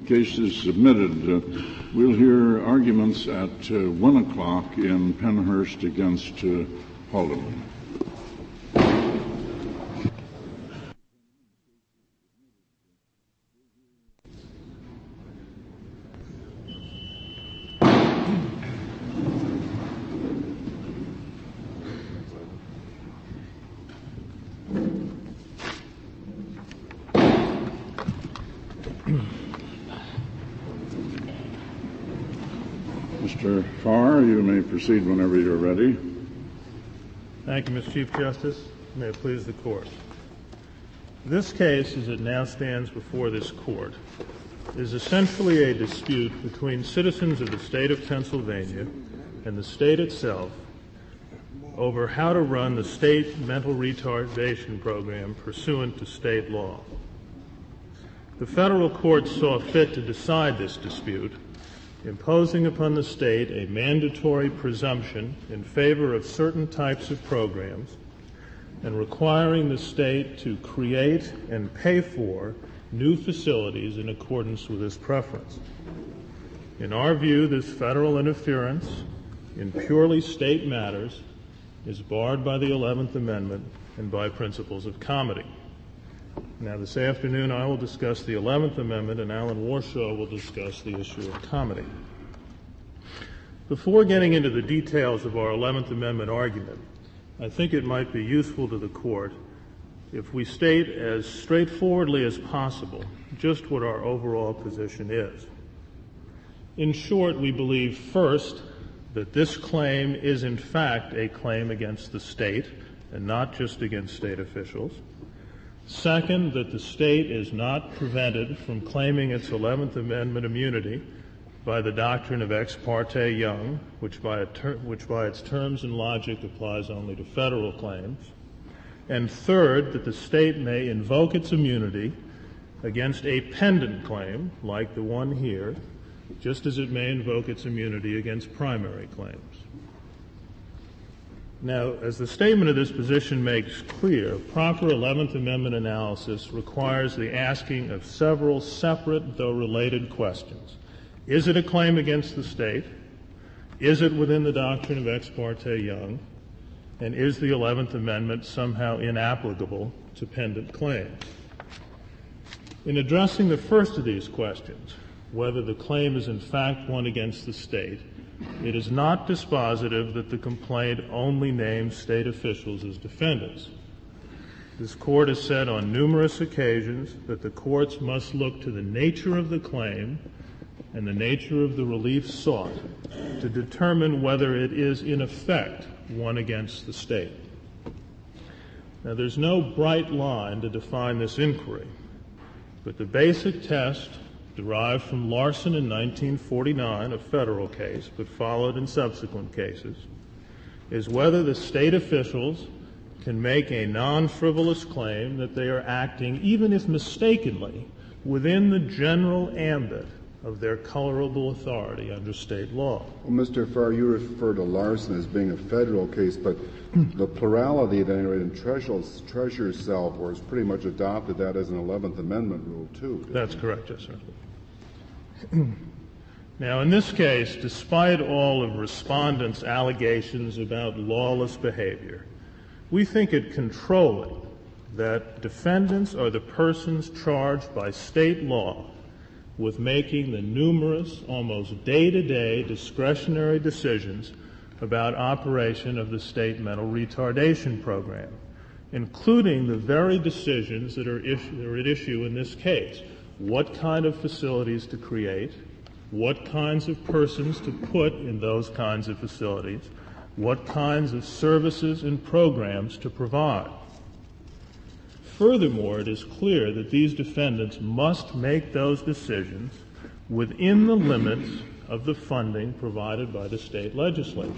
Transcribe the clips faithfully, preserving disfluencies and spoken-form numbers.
case is submitted. Uh, we'll hear arguments at uh, one o'clock in Pennhurst against uh, Haldeman. Mister Farr, you may proceed whenever you're ready. Thank you, Mister Chief Justice. May it please the Court. This case, as it now stands before this Court, is essentially a dispute between citizens of the state of Pennsylvania and the state itself over how to run the state mental retardation program pursuant to state law. The federal court saw fit to decide this dispute, imposing upon the state a mandatory presumption in favor of certain types of programs and requiring the state to create and pay for new facilities in accordance with this preference. In our view, this federal interference in purely state matters is barred by the eleventh Amendment and by principles of comity. Now, this afternoon I will discuss the eleventh Amendment and Alan Warshaw will discuss the issue of comity. Before getting into the details of our eleventh Amendment argument, I think it might be useful to the Court if we state as straightforwardly as possible just what our overall position is. In short, we believe, first, that this claim is in fact a claim against the state and not just against state officials. Second, that the state is not prevented from claiming its eleventh Amendment immunity by the doctrine of ex parte Young, which by, a ter- which by its terms and logic applies only to federal claims. And third, that the state may invoke its immunity against a pendent claim, like the one here, just as it may invoke its immunity against primary claims. Now, as the statement of this position makes clear, proper eleventh Amendment analysis requires the asking of several separate, though related, questions. Is it a claim against the state? Is it within the doctrine of ex parte Young? And is the eleventh Amendment somehow inapplicable to pendent claims? In addressing the first of these questions, whether the claim is in fact one against the state, it is not dispositive that the complaint only names state officials as defendants. This Court has said on numerous occasions that the courts must look to the nature of the claim and the nature of the relief sought to determine whether it is in effect one against the state. Now, there's no bright line to define this inquiry, but the basic test derived from Larson in nineteen forty-nine, a federal case, but followed in subsequent cases, is whether the state officials can make a non-frivolous claim that they are acting, even if mistakenly, within the general ambit of their colorable authority under state law. Well, Mister Farr, you refer to Larson as being a federal case, but the plurality at any rate in Treasurer's, Treasurer's Salvor has pretty much adopted that as an eleventh Amendment rule, too. That's it? Correct, yes, sir. Now, in this case, despite all of respondents' allegations about lawless behavior, we think it controlling that defendants are the persons charged by state law with making the numerous, almost day-to-day discretionary decisions about operation of the state mental retardation program, including the very decisions that are, issue, that are at issue in this case. What kind of facilities to create, what kinds of persons to put in those kinds of facilities, what kinds of services and programs to provide. Furthermore, it is clear that these defendants must make those decisions within the limits of the funding provided by the state legislature.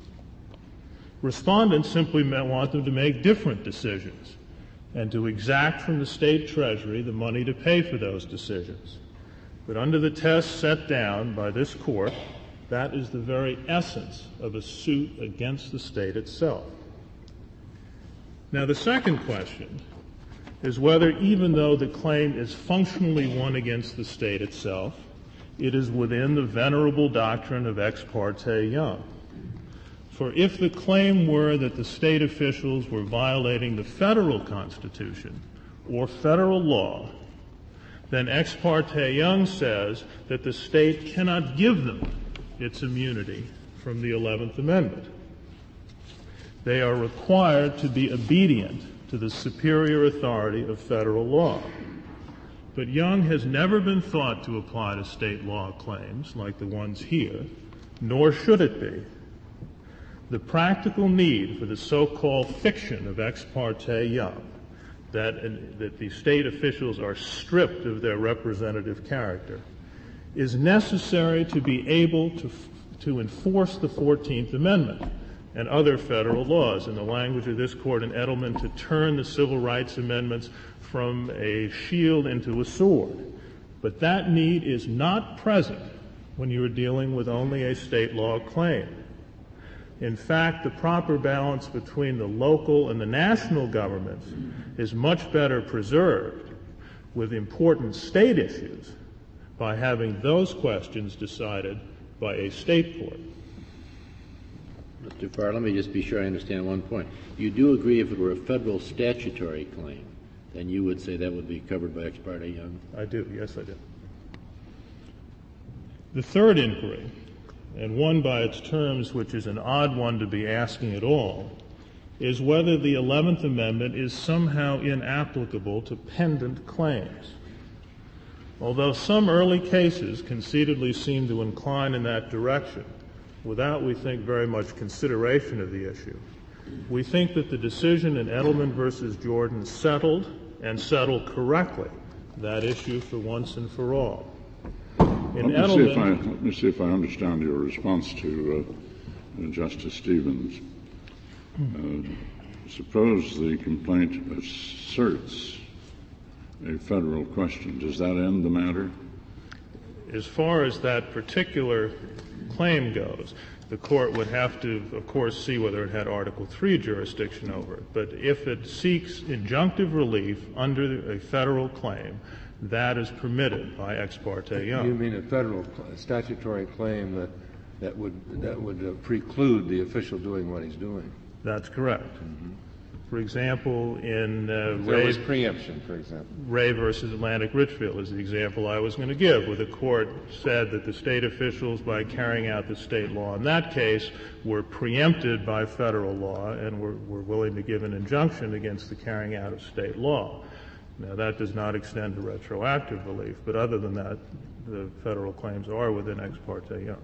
Respondents simply want them to make different decisions and to exact from the state treasury the money to pay for those decisions. But under the test set down by this Court, that is the very essence of a suit against the state itself. Now, the second question is whether, even though the claim is functionally one against the state itself, it is within the venerable doctrine of Ex parte Young. For if the claim were that the state officials were violating the federal Constitution or federal law, then Ex parte Young says that the state cannot give them its immunity from the eleventh Amendment. They are required to be obedient to the superior authority of federal law. But Young has never been thought to apply to state law claims like the ones here, nor should it be. The practical need for the so-called fiction of Ex parte Young, that, uh, that the state officials are stripped of their representative character, is necessary to be able to, to enforce the fourteenth Amendment and other federal laws, in the language of this court in Edelman, to turn the civil rights amendments from a shield into a sword. But that need is not present when you are dealing with only a state law claim. In fact, the proper balance between the local and the national governments is much better preserved with important state issues by having those questions decided by a state court. Mister Farr, let me just be sure I understand one point. You do agree if it were a federal statutory claim, then you would say that would be covered by Ex parte Young? I do. Yes, I do. The third inquiry, and one by its terms which is an odd one to be asking at all, is whether the eleventh Amendment is somehow inapplicable to pendent claims. Although some early cases conceitedly seem to incline in that direction, without, we think, very much consideration of the issue, we think that the decision in Edelman versus Jordan settled, and settled correctly, that issue for once and for all. In let, me Edelman, see if I, let me see if I understand your response to uh, uh, Justice Stevens. Uh, suppose the complaint asserts a federal question. Does that end the matter? As far as that particular claim goes, the court would have to, of course, see whether it had Article three jurisdiction over it. But if it seeks injunctive relief under a federal claim, that is permitted by Ex parte Young. You mean a federal cl- statutory claim that, that would, that would uh, preclude the official doing what he's doing? That's correct. Mm-hmm. For example, in uh, there Ray, was preemption, for example. Ray versus Atlantic Richfield is the example I was going to give, where the court said that the state officials, by carrying out the state law in that case, were preempted by federal law and were, were willing to give an injunction against the carrying out of state law. Now, that does not extend to retroactive relief, but other than that, the federal claims are within Ex parte Young.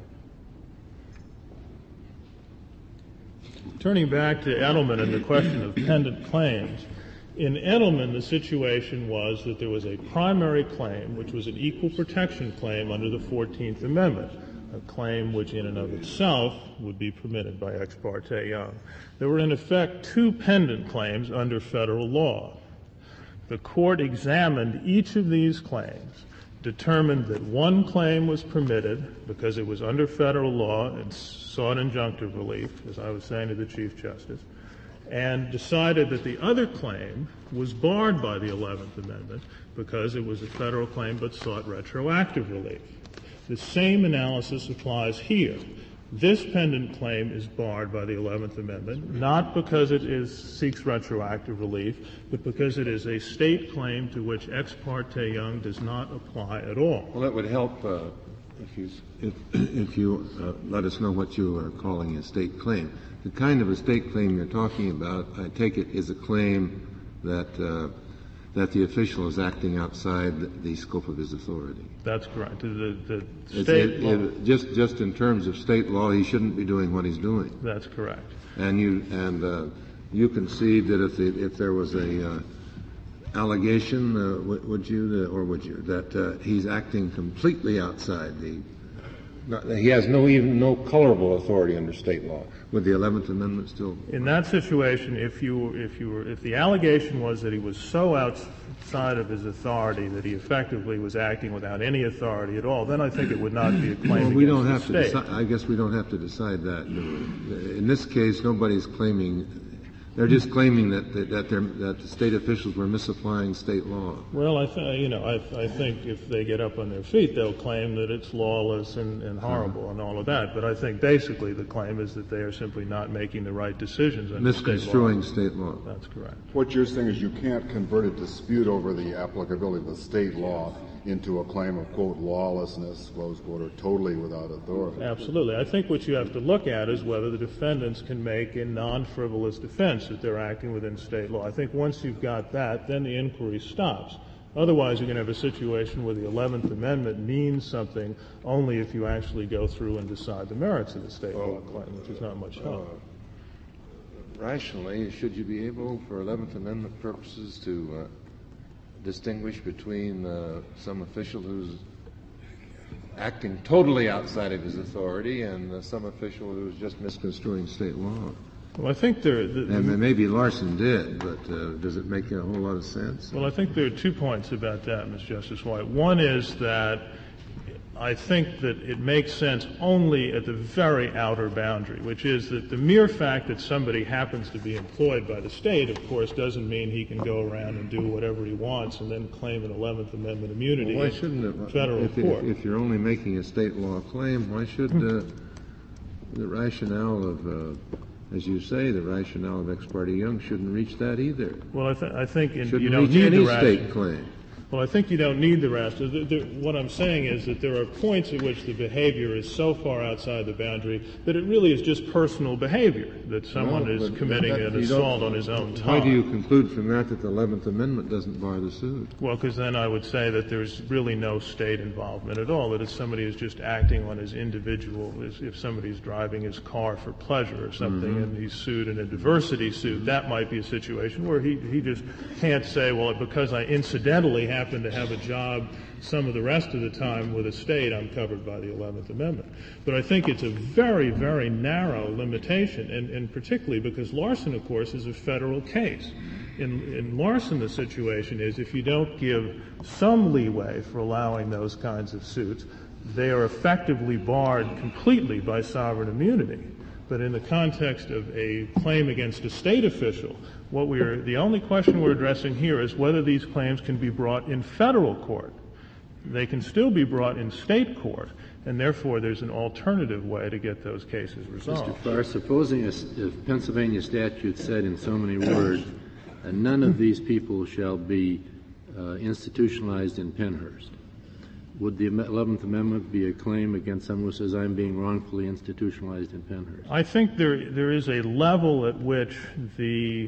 Turning back to Edelman and the question of pendent claims, in Edelman the situation was that there was a primary claim, which was an equal protection claim under the fourteenth Amendment, a claim which in and of itself would be permitted by Ex parte Young. There were in effect two pendent claims under federal law. The court examined each of these claims, determined that one claim was permitted because it was under federal law and sought injunctive relief, as I was saying to the Chief Justice, and decided that the other claim was barred by the eleventh Amendment because it was a federal claim but sought retroactive relief. The same analysis applies here. This pendant claim is barred by the eleventh Amendment, not because it is, seeks retroactive relief, but because it is a state claim to which Ex parte Young does not apply at all. Well, that would help uh, if you if, if you uh, let us know what you are calling a state claim. The kind of a state claim you're talking about, I take it, is a claim that uh, that the official is acting outside the, the scope of his authority. That's correct. The, the It's, state it, law. it, just just in terms of state law, he shouldn't be doing what he's doing. That's correct. And you and uh, you concede that if the, if there was a uh, allegation, uh, w- would you uh, or would you that uh, he's acting completely outside the Not, he has no even no colorable authority under state law. Would the eleventh Amendment still? In that situation, if you if you were if the allegation was that he was so outside of his authority that he effectively was acting without any authority at all, then I think it would not be a claim Well, we against don't the have state. to decide. I guess we don't have to decide that. In this case, nobody's claiming They're just claiming that that, that, they're, that the state officials were misapplying state law. Well, I th- you know, I, I think if they get up on their feet, they'll claim that it's lawless and, and horrible mm-hmm. and all of that. But I think basically the claim is that they are simply not making the right decisions under misconstruing state law. state law. That's correct. What you're saying is you can't convert a dispute over the applicability of the state law into a claim of, quote, lawlessness, close quote, or totally without authority. Absolutely. I think what you have to look at is whether the defendants can make a non-frivolous defense that they're acting within state law. I think once you've got that, then the inquiry stops. Otherwise, you're going to have a situation where the eleventh Amendment means something only if you actually go through and decide the merits of the state law claim, which is not much help. Uh, rationally, should you be able, for eleventh Amendment purposes, to uh, distinguish between uh, some official who's acting totally outside of his authority and uh, some official who's just misconstruing state law? Well, I think there... The, and maybe Larson did, but uh, does it make a whole lot of sense? Well, I think there are two points about that, Mister Justice White. One is that I think that it makes sense only at the very outer boundary, which is that the mere fact that somebody happens to be employed by the state, of course, doesn't mean he can go around and do whatever he wants and then claim an eleventh Amendment immunity well, why shouldn't it, in federal if, court. If, if you're only making a state law claim, why should uh, the rationale of, uh, as you say, the rationale of Ex parte Young shouldn't reach that either? Well, I, th- I think in, shouldn't you don't reach need any the state claim. Well, I think you don't need the rest. The, the, what I'm saying is that there are points at which the behavior is so far outside the boundary that it really is just personal behavior, that someone no, is committing that, an assault on his own time. Why do you conclude from that that the eleventh Amendment doesn't bar the suit? Well, because then I would say that there's really no state involvement at all, that if somebody is just acting on his individual, if somebody's driving his car for pleasure or something mm-hmm. and he's sued in a diversity suit, that might be a situation where he, he just can't say, well, because I incidentally happen to have a job some of the rest of the time with a state, I'm covered by the eleventh Amendment. But I think it's a very, very narrow limitation, and, and particularly because Larson, of course, is a federal case. In, in Larson, the situation is if you don't give some leeway for allowing those kinds of suits, they are effectively barred completely by sovereign immunity. But in the context of a claim against a state official, what we are, the only question we're addressing here is whether these claims can be brought in federal court. They can still be brought in state court, and therefore there's an alternative way to get those cases resolved. Mister Farr, supposing a, a Pennsylvania statute said in so many words, uh, none of these people shall be uh, institutionalized in Pennhurst, would the eleventh Amendment be a claim against someone who says I'm being wrongfully institutionalized in Pennhurst? I think there there is a level at which the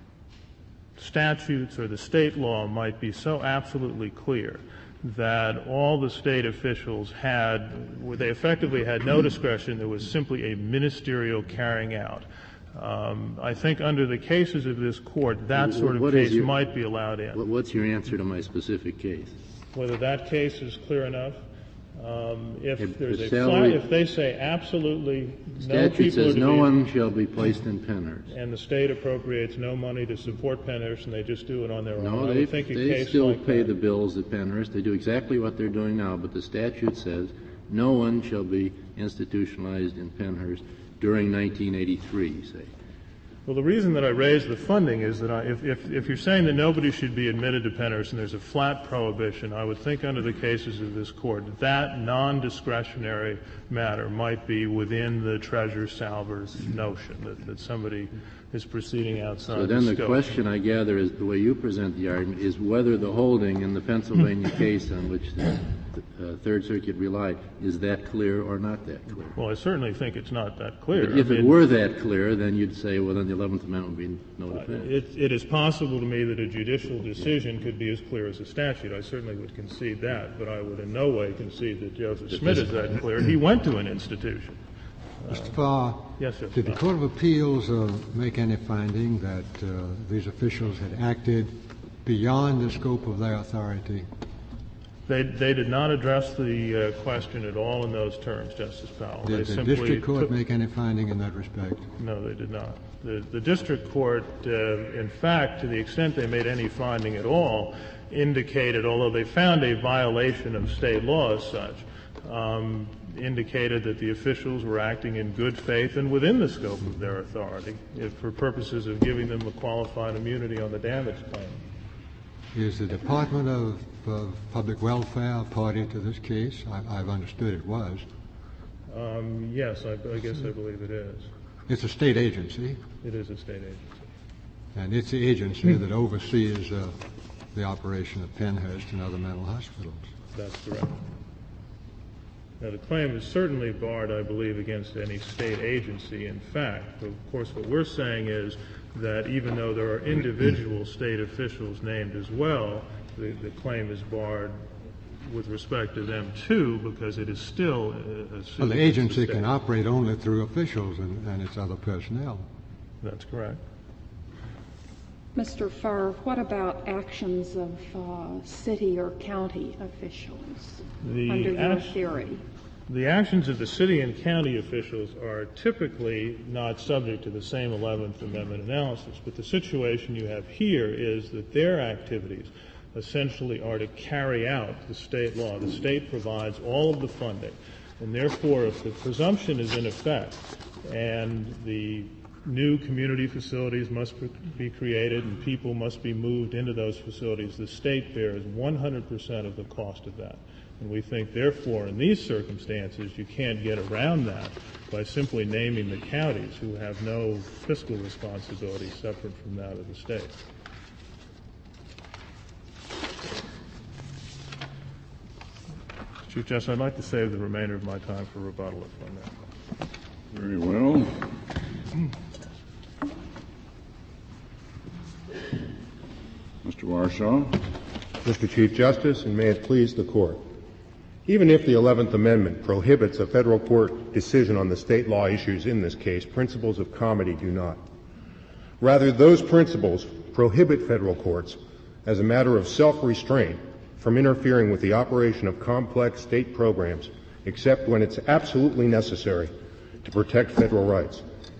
statutes or the state law might be so absolutely clear that all the state officials had, they effectively had no discretion. There was simply a ministerial carrying out. Um, I think under the cases of this court, that sort of what case your, might be allowed in. What's your answer to my specific case? Whether that case is clear enough. Um, if, if there's the a salary, flat, if they say absolutely no statute people says are to no be, one shall be placed in Pennhurst, and the state appropriates no money to support Pennhurst, and they just do it on their no, own. they, I would think a they case still like pay that. the bills at Pennhurst. They do exactly what they're doing now, but the statute says no one shall be institutionalized in Pennhurst during nineteen eighty-three, say. Well, the reason that I raised the funding is that I, if, if, if you're saying that nobody should be admitted to Pennhurst and there's a flat prohibition, I would think under the cases of this court that non-discretionary matter might be within the treasure salver's notion, that, that somebody is proceeding outside So then the the scope. question, I gather, is the way you present the argument, is whether the holding in the Pennsylvania case on which the uh, Third Circuit relied, is that clear or not that clear? Well, I certainly think it's not that clear. But if I it mean, were that clear, then you'd say, well, then the eleventh Amendment would be no uh, defense. it, it is possible to me that a judicial decision could be as clear as a statute. I certainly would concede that, but I would in no way concede that Joseph Smith is that clear. He went to an institution. Mister Farr, yes, sir. did the Court of Appeals uh, make any finding that uh, these officials had acted beyond the scope of their authority? They, they did not address the uh, question at all in those terms, Justice Powell. Did they the simply district court took, make any finding in that respect? No, they did not. The, the district court, uh, in fact, to the extent they made any finding at all, indicated, although they found a violation of state law as such, um, indicated that the officials were acting in good faith and within the scope of their authority if, for purposes of giving them a qualified immunity on the damage claim. Is the Department of, of Public Welfare a party to this case? I, I've understood it was. Um, yes, I, I guess I believe it is. It's a state agency. It is a state agency. And it's the agency that oversees uh, the operation of Pennhurst and other mental hospitals. That's correct. Now, the claim is certainly barred, I believe, against any state agency. In fact, of course, what we're saying is that even though there are individual state officials named as well, the, the claim is barred with respect to them, too, because it is still a, a suit. Well, the agency can operate only through officials and, and its other personnel. That's correct. Mister Furr, what about actions of uh, city or county officials the under your act- theory? The actions of the city and county officials are typically not subject to the same eleventh Amendment analysis, but the situation you have here is that their activities essentially are to carry out the state law. The state provides all of the funding, and therefore if the presumption is in effect and the new community facilities must be created and people must be moved into those facilities, the state bears one hundred percent of the cost of that. And we think, therefore, in these circumstances, you can't get around that by simply naming the counties who have no fiscal responsibility separate from that of the state. Chief Justice, I'd like to save the remainder of my time for rebuttal, if I may. Very well. Mister Warshaw. Mister Chief Justice, and may it please the Court. Even if the eleventh Amendment prohibits a federal court decision on the state law issues in this case, principles of comity do not. Rather, those principles prohibit federal courts, as a matter of self-restraint, from interfering with the operation of complex state programs, except when it's absolutely necessary to protect federal rights.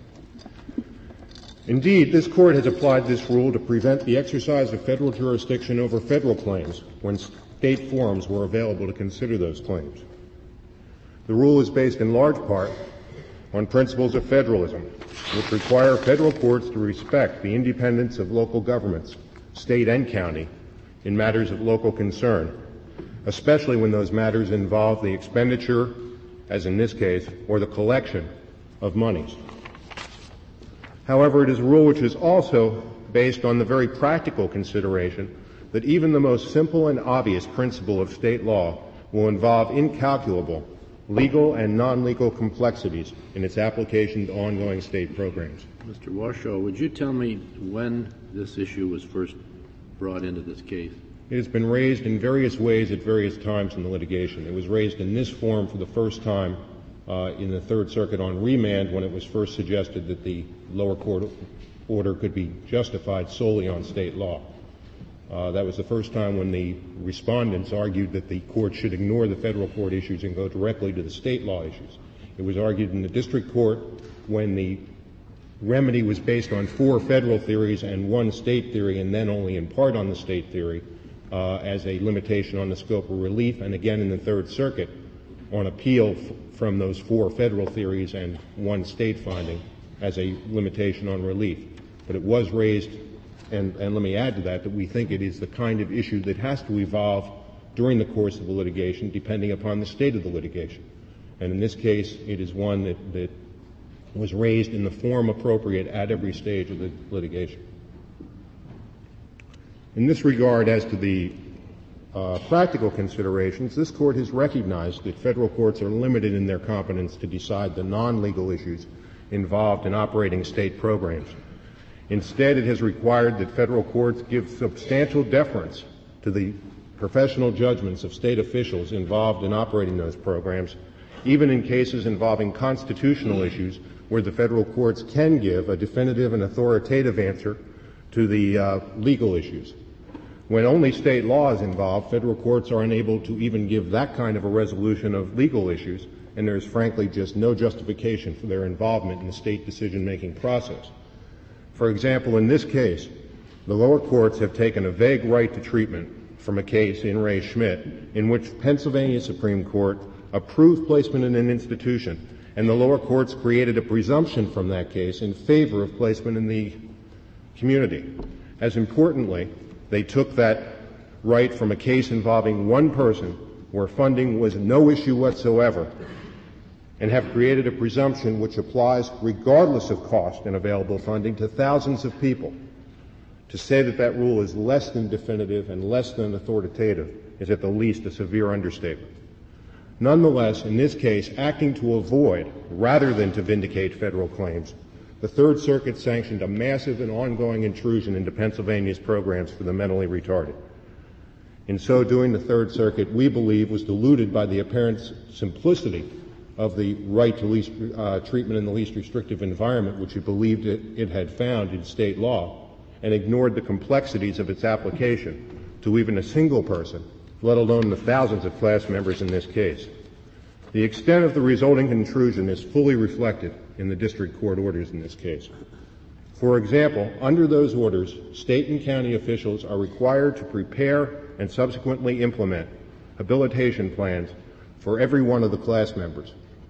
Indeed, this Court has applied this rule to prevent the exercise of federal jurisdiction over federal claims when state forums were available to consider those claims. The rule is based in large part on principles of federalism, which require federal courts to respect the independence of local governments, state and county, in matters of local concern, especially when those matters involve the expenditure, as in this case, or the collection of monies. However, it is a rule which is also based on the very practical consideration that even the most simple and obvious principle of state law will involve incalculable legal and non-legal complexities in its application to ongoing state programs. Mister Warshaw, would you tell me when this issue was first brought into this case? It has been raised in various ways at various times in the litigation. It was raised in this form for the first time uh, in the Third Circuit on remand when it was first suggested that the lower court order could be justified solely on state law. Uh, that was the first time when the respondents argued that the court should ignore the federal court issues and go directly to the state law issues. It was argued in the district court when the remedy was based on four federal theories and one state theory, and then only in part on the state theory, uh, as a limitation on the scope of relief, and again in the Third Circuit on appeal f- from those four federal theories and one state finding as a limitation on relief. But it was raised, and, and let me add to that, that we think it is the kind of issue that has to evolve during the course of the litigation, depending upon the state of the litigation. And in this case, it is one that, that was raised in the form appropriate at every stage of the litigation. In this regard, as to the uh, practical considerations, this Court has recognized that federal courts are limited in their competence to decide the non-legal issues involved in operating state programs. Instead, it has required that federal courts give substantial deference to the professional judgments of state officials involved in operating those programs, even in cases involving constitutional issues where the federal courts can give a definitive and authoritative answer to the uh, legal issues. When only state law is involved, federal courts are unable to even give that kind of a resolution of legal issues, and there is frankly just no justification for their involvement in the state decision-making process. For example, in this case, the lower courts have taken a vague right to treatment from a case in Ray Schmidt in which Pennsylvania Supreme Court approved placement in an institution, and the lower courts created a presumption from that case in favor of placement in the community. As importantly, they took that right from a case involving one person where funding was no issue whatsoever and have created a presumption which applies regardless of cost and available funding to thousands of people. To say that that rule is less than definitive and less than authoritative is at the least a severe understatement. Nonetheless, in this case, acting to avoid rather than to vindicate federal claims, the Third Circuit sanctioned a massive and ongoing intrusion into Pennsylvania's programs for the mentally retarded. In so doing, the Third Circuit, we believe, was deluded by the apparent simplicity of the right to least uh, treatment in the least restrictive environment, which it believed it, it had found in state law, and ignored the complexities of its application to even a single person, let alone the thousands of class members in this case. The extent of the resulting intrusion is fully reflected in the district court orders in this case. For example, under those orders, state and county officials are required to prepare and subsequently implement habilitation plans for every one of the class members.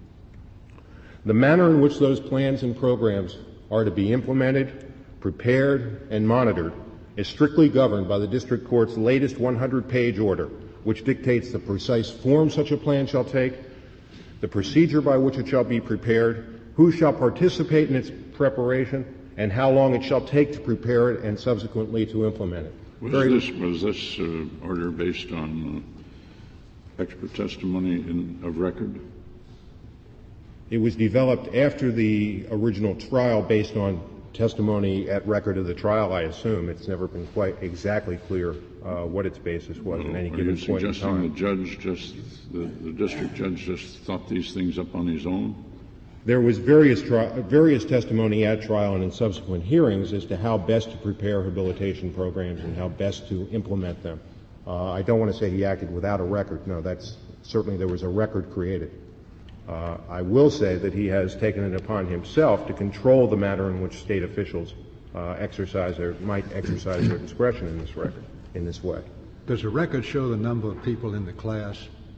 The manner in which those plans and programs are to be implemented, prepared, and monitored is strictly governed by the district court's latest one hundred page order, which dictates the precise form such a plan shall take, the procedure by which it shall be prepared, who shall participate in its preparation, and how long it shall take to prepare it and subsequently to implement it. Was Very this, was this uh, order based on uh, expert testimony in, of record? It was developed after the original trial based on testimony at record of the trial, I assume. It's never been quite exactly clear uh, what its basis was Well, at any are given you point in suggesting time. the judge just, the, the district judge just thought these things up on his own? There was various, tri- various testimony at trial and in subsequent hearings as to how best to prepare habilitation programs and how best to implement them. Uh, I don't want to say he acted without a record. No, that's certainly there was a record created. Uh, I will say that he has taken it upon himself to control the manner in which state officials uh, exercise or might exercise their discretion in this record, in this way. Does the record show the number of people in the class?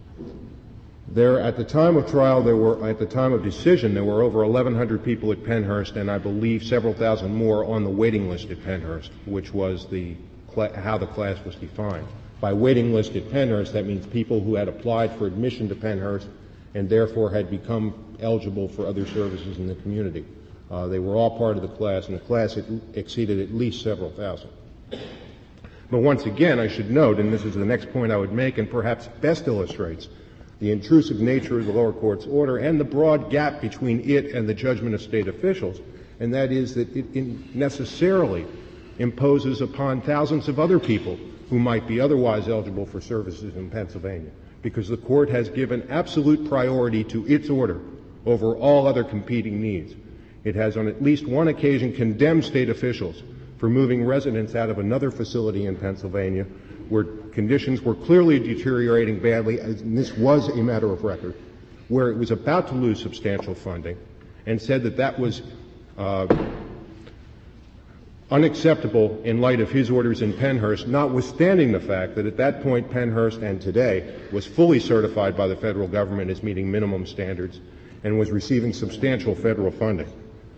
There, at the time of trial, there were, at the time of decision, there were over eleven hundred people at Pennhurst, and I believe several thousand more on the waiting list at Pennhurst, which was the cl- how the class was defined. By waiting list at Pennhurst, that means people who had applied for admission to Pennhurst and therefore had become eligible for other services in the community. Uh, they were all part of the class, and the class exceeded at least several thousand. But once again, I should note, and this is the next point I would make, and perhaps best illustrates the intrusive nature of the lower court's order and the broad gap between it and the judgment of state officials, and that is that it necessarily imposes upon thousands of other people who might be otherwise eligible for services in Pennsylvania, because the court has given absolute priority to its order over all other competing needs. It has on at least one occasion condemned state officials for moving residents out of another facility in Pennsylvania where conditions were clearly deteriorating badly, and this was a matter of record, where it was about to lose substantial funding, and said that that was uh, unacceptable in light of his orders in Pennhurst, notwithstanding the fact that at that point Pennhurst and today was fully certified by the federal government as meeting minimum standards and was receiving substantial federal funding.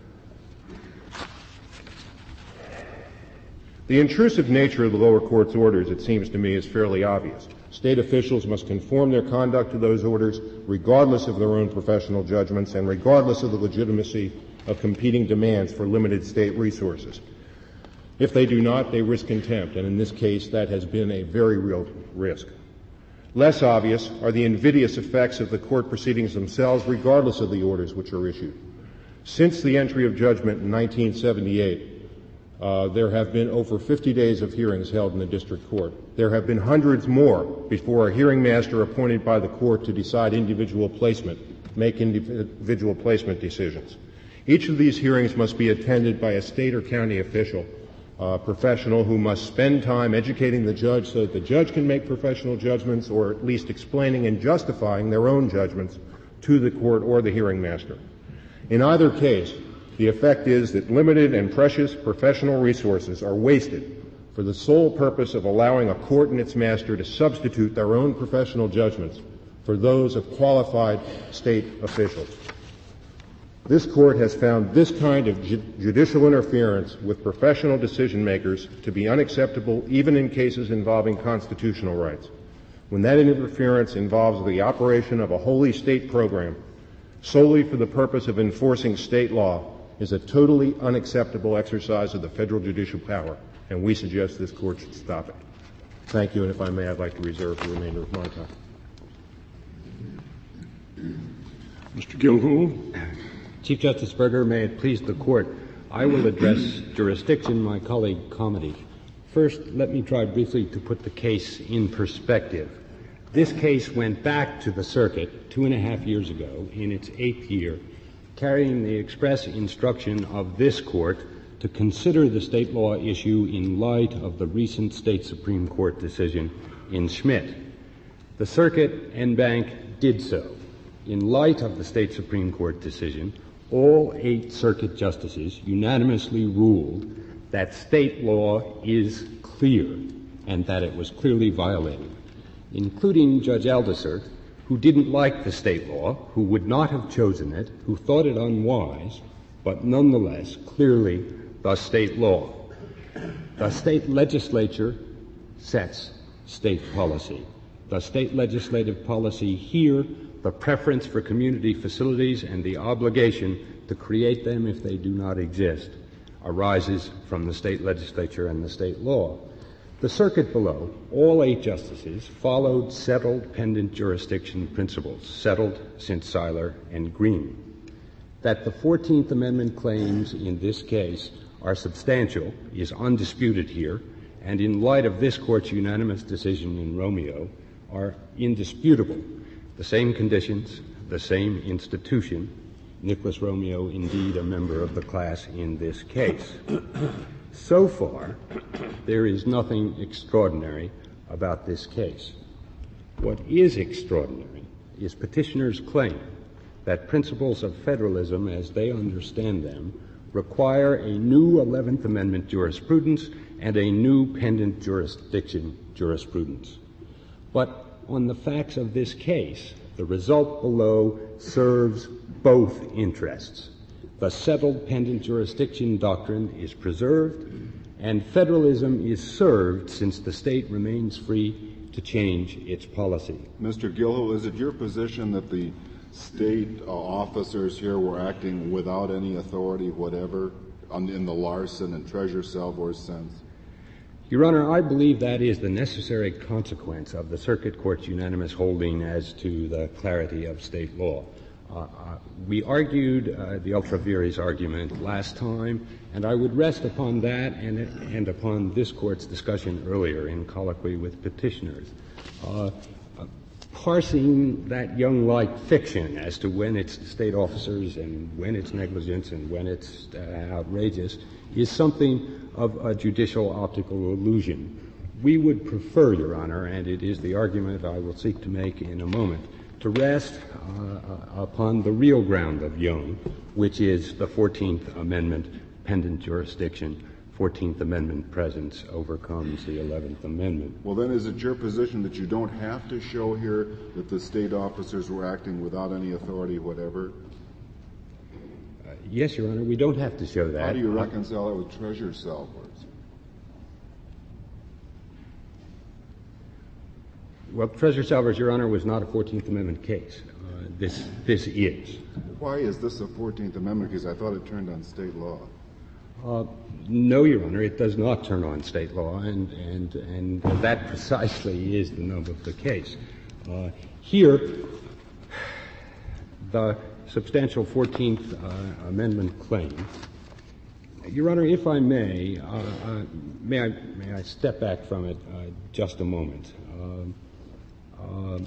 The intrusive nature of the lower court's orders, it seems to me, is fairly obvious. State officials must conform their conduct to those orders regardless of their own professional judgments and regardless of the legitimacy of competing demands for limited state resources. If they do not, they risk contempt, and in this case, that has been a very real risk. Less obvious are the invidious effects of the court proceedings themselves, regardless of the orders which are issued. Since the entry of judgment in nineteen seventy-eight, uh, there have been over fifty days of hearings held in the district court. There have been hundreds more before a hearing master appointed by the court to decide individual placement, make individual placement decisions. Each of these hearings must be attended by a state or county official, Uh, professional who must spend time educating the judge so that the judge can make professional judgments, or at least explaining and justifying their own judgments to the court or the hearing master. In either case, the effect is that limited and precious professional resources are wasted for the sole purpose of allowing a court and its master to substitute their own professional judgments for those of qualified state officials. This court has found this kind of ju- judicial interference with professional decision makers to be unacceptable even in cases involving constitutional rights. When that interference involves the operation of a wholly state program solely for the purpose of enforcing state law is a totally unacceptable exercise of the federal judicial power, and we suggest this court should stop it. Thank you, and if I may, I'd like to reserve the remainder of my time. Mister Gilhooly. Chief Justice Berger, may it please the Court, I will address jurisdiction, my colleague Comity. First, let me try briefly to put the case in perspective. This case went back to the circuit two and a half years ago in its eighth year, carrying the express instruction of this Court to consider the state law issue in light of the recent state Supreme Court decision in Schmidt. The circuit en banc did so. In light of the state Supreme Court decision, all eight circuit justices unanimously ruled that state law is clear and that it was clearly violated, including Judge Aldersert, who didn't like the state law, who would not have chosen it, who thought it unwise, but nonetheless clearly the state law. The state legislature sets state policy. The state legislative policy here, the preference for community facilities and the obligation to create them if they do not exist, arises from the state legislature and the state law. The circuit below, all eight justices, followed settled pendent jurisdiction principles, settled since Seiler and Green. That the fourteenth Amendment claims in this case are substantial is undisputed here, and in light of this Court's unanimous decision in Romeo, are indisputable. The same conditions, the same institution, Nicholas Romeo indeed a member of the class in this case. So far, there is nothing extraordinary about this case. What is extraordinary is petitioners' claim that principles of federalism, as they understand them, require a new eleventh Amendment jurisprudence and a new pendent jurisdiction jurisprudence. But on the facts of this case, the result below serves both interests. The settled pendent jurisdiction doctrine is preserved, and federalism is served since the state remains free to change its policy. Mister Gilhooly, is it your position that the state uh, officers here were acting without any authority whatever on, in the Larson and Treasurer Salvor sense? Your Honor, I believe that is the necessary consequence of the Circuit Court's unanimous holding as to the clarity of state law. Uh, uh, we argued uh, the ultra vires argument last time, and I would rest upon that and, and upon this Court's discussion earlier in colloquy with petitioners. Uh, uh, parsing that young-like fiction as to when it's state officers and when it's negligence and when it's uh, outrageous is something of a judicial optical illusion. We would prefer, Your Honor, and it is the argument I will seek to make in a moment, to rest uh, upon the real ground of Young, which is the fourteenth Amendment pendent jurisdiction. fourteenth Amendment presence overcomes the eleventh Amendment. Well, then is it your position that you don't have to show here that the state officers were acting without any authority whatever? Uh, yes, Your Honor, we don't have to show that. How do you reconcile that with Treasurer Salvors? Well, Treasurer Salvors, Your Honor, was not a fourteenth Amendment case. Uh, this this is. Why is this a fourteenth Amendment case? I thought it turned on state law. Uh, no, Your Honor, it does not turn on state law, and and and that precisely is the nub of the case. Uh, here, the substantial fourteenth uh, Amendment claim. Your Honor, if I may, uh, uh, may I may I step back from it uh, just a moment. Uh, uh,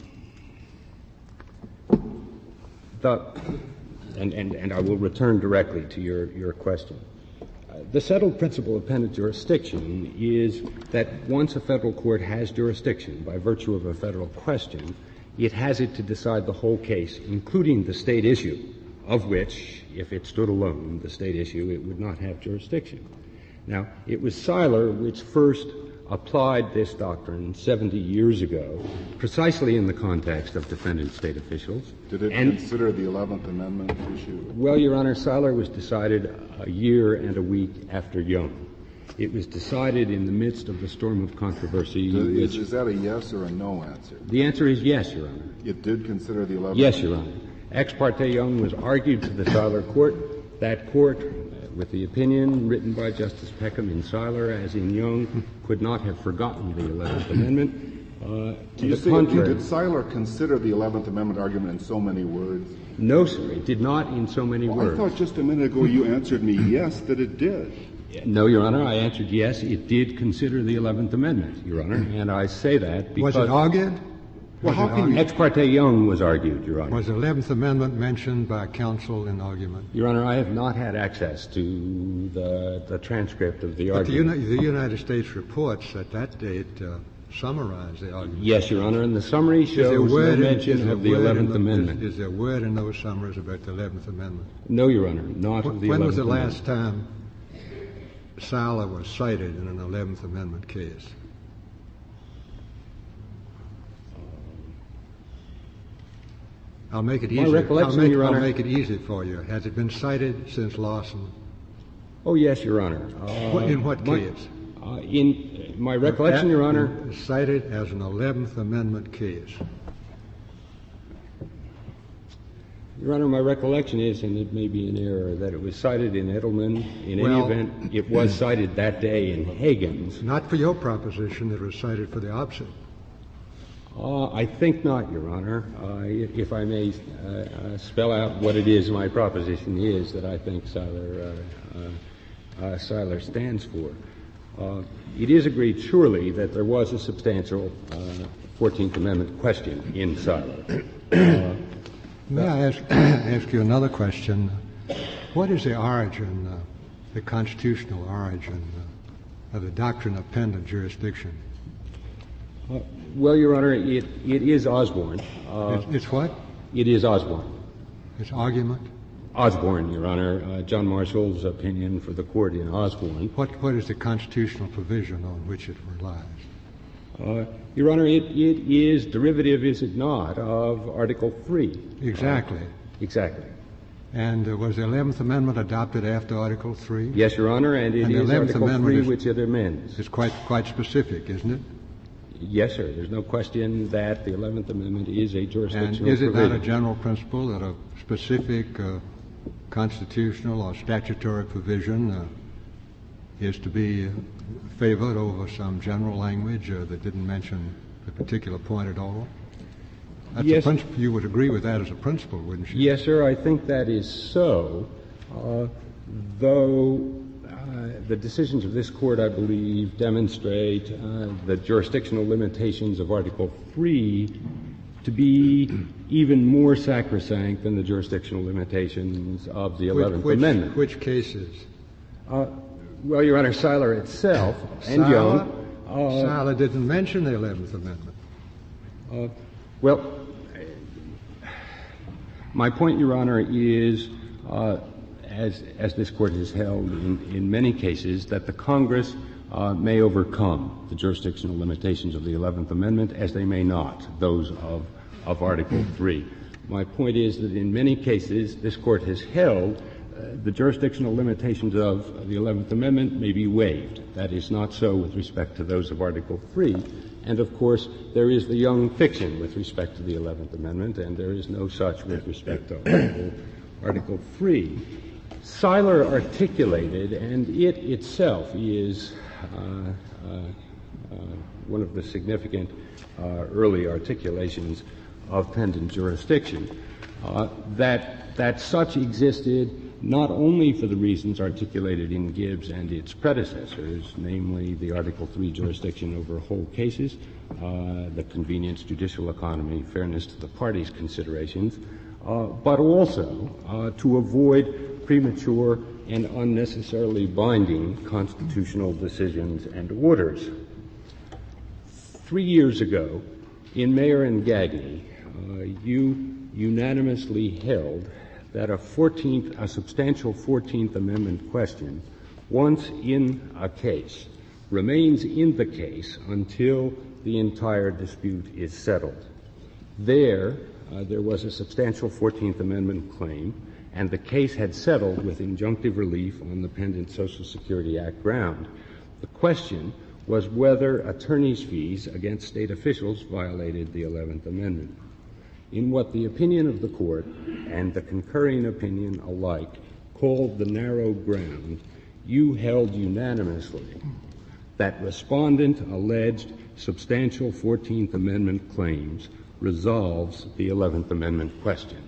the and, and and I will return directly to your your question. Uh, the settled principle of pendent jurisdiction is that once a federal court has jurisdiction by virtue of a federal question, it has it to decide the whole case, including the state issue, of which, if it stood alone, the state issue, it would not have jurisdiction. Now, it was Seiler which first applied this doctrine seventy years ago, precisely in the context of defendant state officials. Did it and, consider the eleventh Amendment issue? Well, Your Honor, Seiler was decided a year and a week after Young. It was decided in the midst of the storm of controversy. Is, which, is that a yes or a no answer? The answer is yes, Your Honor. It did consider the eleventh Yes, Your Honor. Ex parte Young was argued to the Seiler court. That court, with the opinion written by Justice Peckham in Seiler as in Young, could not have forgotten the eleventh Amendment. Uh, to you the see, contrary, did Seiler consider the eleventh Amendment argument in so many words? No, sir, it did not in so many well, words. I thought just a minute ago you answered me yes that it did. No, Your Honor, I answered yes, it did consider the eleventh Amendment, Your Honor, and I say that because... Was it argued? Well, how can you... Ex parte Young was argued, Your Honor. Was the eleventh Amendment mentioned by counsel in argument? Your Honor, I have not had access to the, the transcript of the but argument. The, Uni- the United States reports at that date uh, summarize the argument. Yes, Your Honor, and the summary shows no in, mention of the eleventh the, Amendment. Is, is there a word in those summaries about the eleventh Amendment? No, Your Honor, not When, of the when eleventh was the Amendment. last time Seiler was cited in an eleventh Amendment case? I'll make it My easy. recollection, I'll make, Your Honor. I'll make it easy for you. Has it been cited since Lawson? Oh, yes, Your Honor. Uh, in what my, case? Uh, in my recollection, Your Honor. Cited as an eleventh Amendment case. Your Honor, my recollection is, and it may be an error, that it was cited in Edelman. In well, any event, it was cited that day in Hagen's. Not for your proposition, it was cited for the opposite. Uh, I think not, Your Honor. Uh, if I may uh, uh, spell out what it is my proposition is that I think Seiler, uh, uh, uh, Seiler stands for. Uh, it is agreed, surely, that there was a substantial uh, fourteenth Amendment question in Seiler. Uh, May I ask, ask you another question? What is the origin, uh, the constitutional origin uh, of the doctrine of pendent jurisdiction? Uh, well, Your Honor, it, it is Osborne. Uh, it's, it's what? It is Osborne. It's argument? Osborne, Your Honor. Uh, John Marshall's opinion for the court in Osborne. What, what is the constitutional provision on which it relies? Uh, Your Honor, it, it is derivative, is it not, of Article three. Exactly. Uh, exactly. And uh, was the eleventh Amendment adopted after Article three? Yes, Your Honor, and it and is Article Amendment three is, which it amends. It's quite, quite specific, isn't it? Yes, sir. There's no question that the eleventh Amendment is a jurisdictional And is it provision. not a general principle that a specific uh, constitutional or statutory provision uh, is to be favored over some general language uh, that didn't mention the particular point at all? That's yes. a principle. You would agree with that as a principle, wouldn't you? Yes, sir. I think that is so, uh, though uh, the decisions of this court, I believe, demonstrate uh, the jurisdictional limitations of Article three to be even more sacrosanct than the jurisdictional limitations of the eleventh which, which, Amendment. Which cases? Uh, well, Your Honor, Seiler itself and Seiler, Young. Uh, Seiler didn't mention the eleventh Amendment. Uh, well, my point, Your Honor, is, uh, as, as this Court has held in, in many cases, that the Congress uh, may overcome the jurisdictional limitations of the eleventh Amendment, as they may not those of, of Article three. My point is that in many cases, this Court has held uh, the jurisdictional limitations of the eleventh Amendment may be waived. That is not so with respect to those of Article three. And, of course, there is the Young fiction with respect to the eleventh Amendment, and there is no such with respect to Article, Article three. Seiler articulated, and it itself is uh, uh, uh, one of the significant uh, early articulations of pendent jurisdiction, uh, that, that such existed not only for the reasons articulated in Gibbs and its predecessors, namely the Article three jurisdiction over whole cases, uh, the convenience, judicial economy, fairness to the parties' considerations, uh, but also uh, to avoid premature and unnecessarily binding constitutional decisions and orders. Three years ago, in Mayer and Gagne, uh, you unanimously held that a fourteenth, a substantial fourteenth Amendment question once in a case, remains in the case until the entire dispute is settled. There, uh, there was a substantial fourteenth Amendment claim, and the case had settled with injunctive relief on the pendent Social Security Act ground. The question was whether attorney's fees against state officials violated the eleventh Amendment. In what the opinion of the Court and the concurring opinion alike called the narrow ground, you held unanimously that respondent alleged substantial fourteenth Amendment claims resolves the eleventh Amendment question.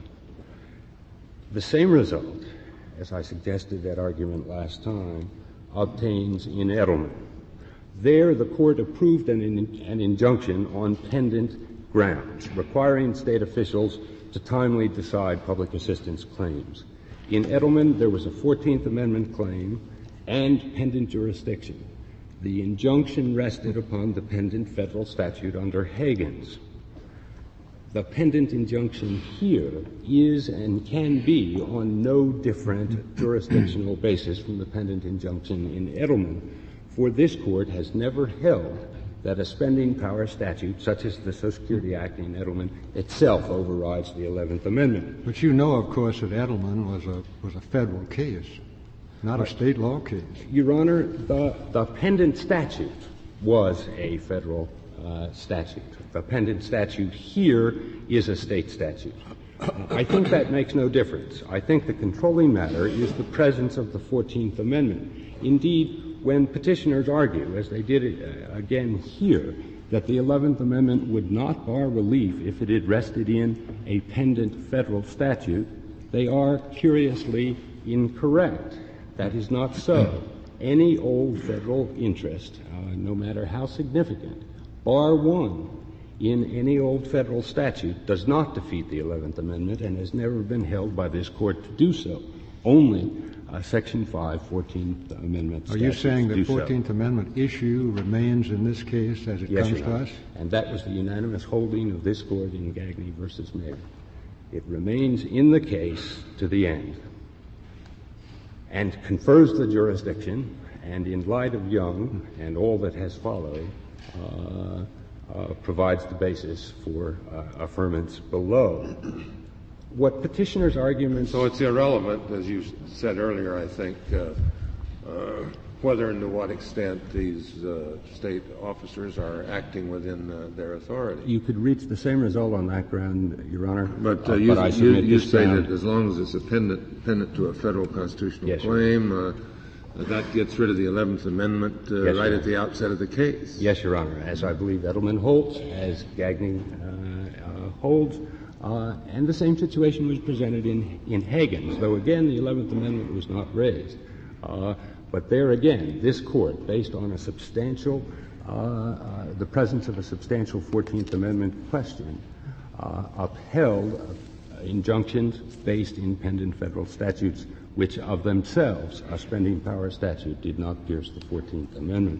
The same result, as I suggested that argument last time, obtains in Edelman. There, the Court approved an, in, an injunction on pendent grounds, requiring state officials to timely decide public assistance claims. In Edelman, there was a fourteenth Amendment claim and pendent jurisdiction. The injunction rested upon the pendent federal statute under Hagens. The pendent injunction here is and can be on no different jurisdictional basis from the pendent injunction in Edelman, for this Court has never held that a spending power statute, such as the Social Security Act in Edelman, itself overrides the eleventh Amendment. But you know, of course, that Edelman was a was a federal case, not a state law case. Your Honor, the, the pendent statute was a federal uh, statute. The pendent statute here is a state statute. Uh, I think that makes no difference. I think the controlling matter is the presence of the fourteenth Amendment. Indeed, when petitioners argue, as they did it, uh, again here, that the eleventh Amendment would not bar relief if it had rested in a pendent federal statute, they are curiously incorrect. That is not so. Any old federal interest, uh, no matter how significant, bar one in any old federal statute does not defeat the eleventh Amendment and has never been held by this Court to do so. Only uh, Section five, fourteenth Amendment Are you saying the fourteenth so. Amendment issue remains in this case as it yes, comes to us? And that was the unanimous holding of this Court in Gagne versus Mayer. It remains in the case to the end and confers the jurisdiction, and in light of Young and all that has followed, uh, uh, provides the basis for uh, affirmance below. What petitioners' arguments... So it's irrelevant, as you said earlier, I think, uh, uh, whether and to what extent these uh, state officers are acting within uh, their authority. You could reach the same result on that ground, Your Honor. But, uh, uh, you, but I you, submit you this say ground. that as long as it's appendant, pendant to a federal constitutional yes, claim, uh, that gets rid of the eleventh Amendment uh, yes, right at the outset of the case. Yes, Your Honor, as I believe Edelman holds, as Gagne uh, uh, holds, uh, and the same situation was presented in, in Hagens, though again the eleventh Amendment was not raised. Uh, but there again, this Court, based on a substantial, uh, uh, the presence of a substantial fourteenth Amendment question, uh, upheld uh, injunctions based in pendent federal statutes, which of themselves, a spending power statute, did not pierce the fourteenth Amendment.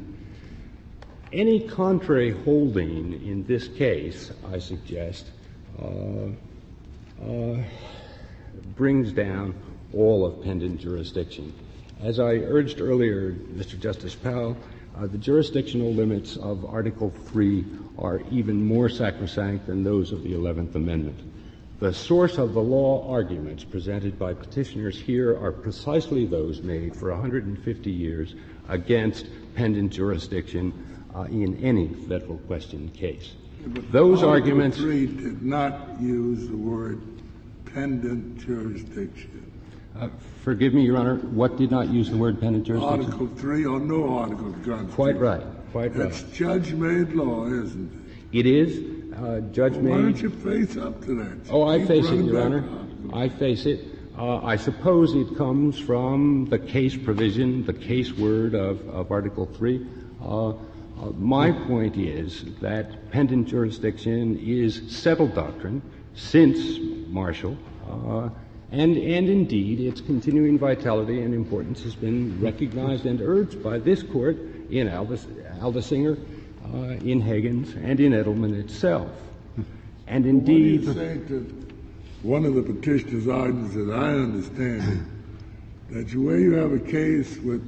Any contrary holding in this case, I suggest, uh, uh, brings down all of pendent jurisdiction. As I urged earlier, Mister Justice Powell, uh, the jurisdictional limits of Article three are even more sacrosanct than those of the eleventh Amendment. The source of the law arguments presented by petitioners here are precisely those made for one hundred fifty years against pendent jurisdiction uh, in any federal question case. But those Article arguments three did not use the word pendent jurisdiction. Uh, forgive me, Your Honor, what did not use the word pendent jurisdiction? Article three or no article of Constitution. Quite right, quite That's right. judge-made law, isn't it? It is. Uh, judge well, made. Why don't you face up to that? Oh, I Keep face it, running Your back Honor. on. I face it. Uh, I suppose it comes from the case provision, the case word of, of Article three. Uh, uh, my point is that pendent jurisdiction is settled doctrine since Marshall, uh, and, and indeed its continuing vitality and importance has been recognized and urged by this Court in Aldis, Aldisinger, Uh, in Hagens, and in Edelman itself. And indeed... What do you think that one of the petitioner's arguments, as I understand it, that you, where you have a case with the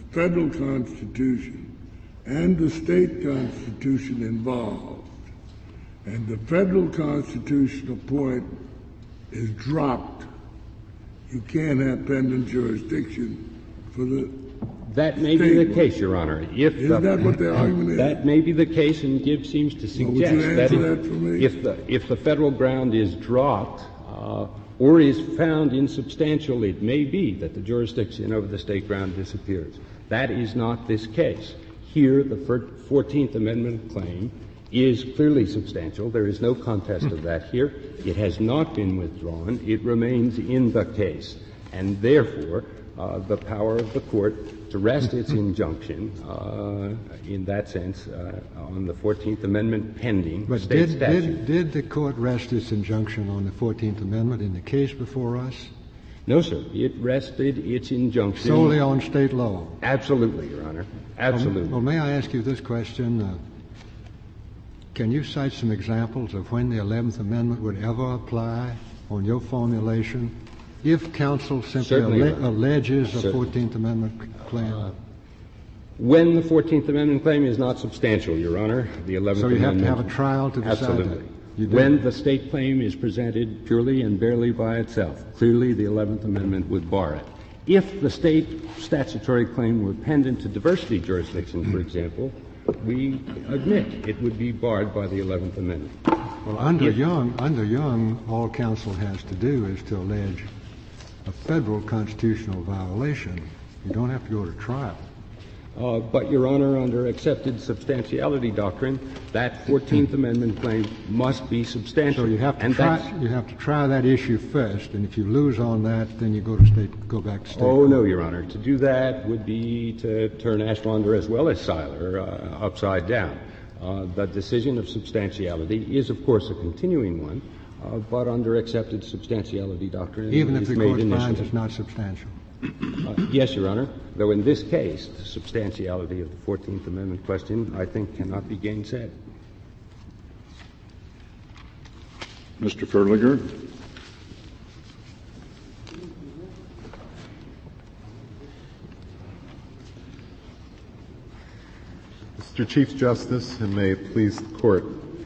federal constitution and the state constitution involved, and the federal constitutional point is dropped, you can't have pendent jurisdiction for the That may be the case, Your Honor. If Isn't the, that what the argument is? That may be the case, and Gibbs seems to suggest Well, would you that, answer if, that for me? if the if the federal ground is dropped uh, or is found insubstantial, it may be that the jurisdiction over the state ground disappears. That is not this case. Here, the fourteenth Amendment claim is clearly substantial. There is no contest of that here. It has not been withdrawn. It remains in the case, and therefore uh, the power of the court to rest its injunction uh, in that sense uh, on the fourteenth Amendment pending But state did, statute. did, did the court rest its injunction on the fourteenth Amendment in the case before us? No, sir. It rested its injunction Solely on state law? Absolutely, Your Honor. Absolutely. Well, well may I ask you this question? Uh, can you cite some examples of when the eleventh Amendment would ever apply on your formulation if counsel simply Certainly, alle- alleges a Certainly. fourteenth Amendment claim? Uh, when the fourteenth Amendment claim is not substantial, Your Honor, the eleventh So you have Amendment... to have a trial to decide Absolutely. that? You do? When the state claim is presented purely and barely by itself, clearly the eleventh Amendment would bar it. If the state statutory claim were pendant to diversity jurisdiction, for example, we admit it would be barred by the eleventh Amendment. Well, under If- Young, under Young, all counsel has to do is to allege a federal constitutional violation. You don't have to go to trial. Uh, but, Your Honor, under accepted substantiality doctrine, that fourteenth Amendment claim must be substantial. So you have to and try. that's- You have to try that issue first, and if you lose on that, then you go to state. Go back to state. Oh, court. no, Your Honor. To do that would be to turn Ashwander as well as Seiler uh, upside down. Uh, the decision of substantiality is, of course, a continuing one, uh, but under accepted substantiality doctrine, Even if it's the made court initially. finds it's not substantial. Uh, yes, Your Honor. Though in this case, the substantiality of the fourteenth Amendment question, I think, cannot be gainsaid. Mister Ferliger. Mister Chief Justice, and may it please the Court.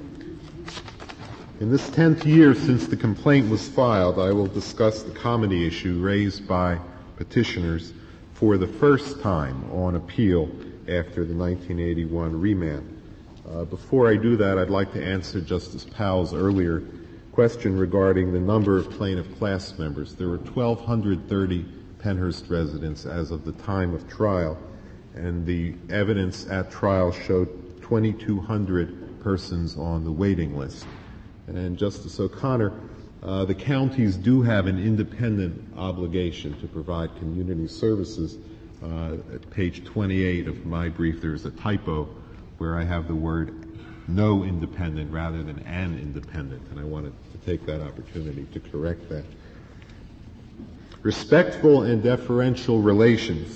In this tenth year since the complaint was filed, I will discuss the comity issue raised by petitioners for the first time on appeal after the nineteen eighty-one remand. Uh, before I do that, I'd like to answer Justice Powell's earlier question regarding the number of plaintiff class members. There were one thousand two hundred thirty Pennhurst residents as of the time of trial, and the evidence at trial showed two thousand two hundred persons on the waiting list. And Justice O'Connor, uh, the counties do have an independent obligation to provide community services. Uh, at page twenty-eight of my brief, there's a typo where I have the word no independent rather than an independent, and I wanted to take that opportunity to correct that. Respectful and deferential relations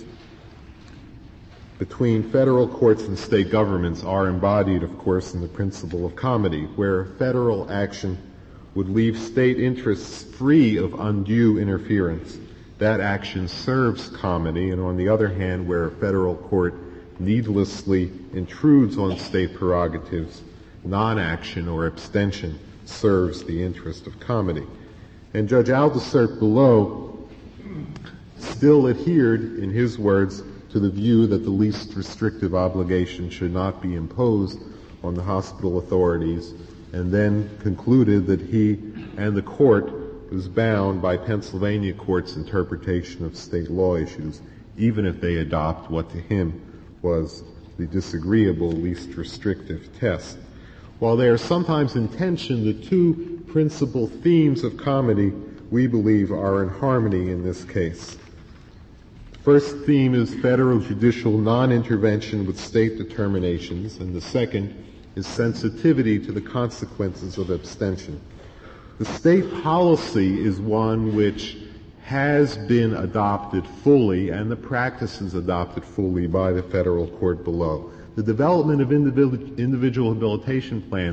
between federal courts and state governments are embodied, of course, in the principle of comity, where federal action would leave state interests free of undue interference. That action serves comity, and on the other hand, where a federal court needlessly intrudes on state prerogatives, non-action or abstention serves the interest of comity. And Judge Aldisert below still adhered, in his words, to the view that the least restrictive obligation should not be imposed on the hospital authorities, and then concluded that he and the court was bound by Pennsylvania court's interpretation of state law issues, even if they adopt what to him was the disagreeable least restrictive test. While they are sometimes in tension, the two principal themes of comity, we believe, are in harmony in this case. First theme is federal judicial non-intervention with state determinations, and the second is sensitivity to the consequences of abstention. The state policy is one which has been adopted fully, and the practice is adopted fully by the federal court below. The development of individual, individual habilitation plans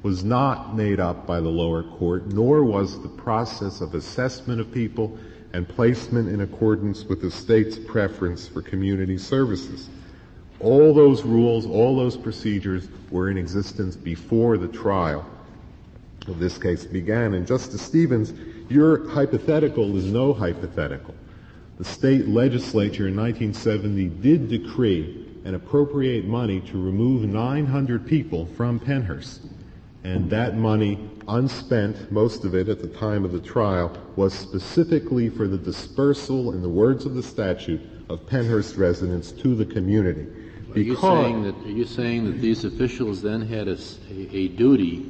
was not made up by the lower court, nor was the process of assessment of people and placement in accordance with the state's preference for community services. All those rules, all those procedures were in existence before the trial of this case began. And Justice Stevens, your hypothetical is no hypothetical. The state legislature in nineteen seventy did decree and appropriate money to remove nine hundred people from Pennhurst. And that money, unspent, most of it at the time of the trial, was specifically for the dispersal, in the words of the statute, of Pennhurst residents to the community. Are you saying that, are you saying that these officials then had a, a, a duty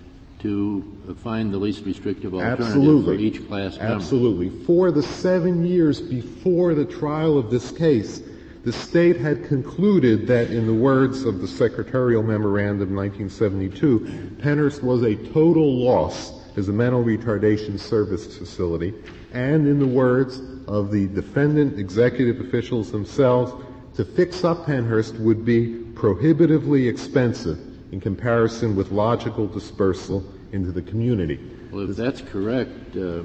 to find the least restrictive alternative Absolutely. for each class member? Absolutely. For the seven years before the trial of this case, the state had concluded that, in the words of the Secretarial Memorandum nineteen seventy-two, Pennhurst was a total loss as a mental retardation service facility, and in the words of the defendant executive officials themselves, to fix up Pennhurst would be prohibitively expensive in comparison with logical dispersal into the community. Well, if that's correct, uh,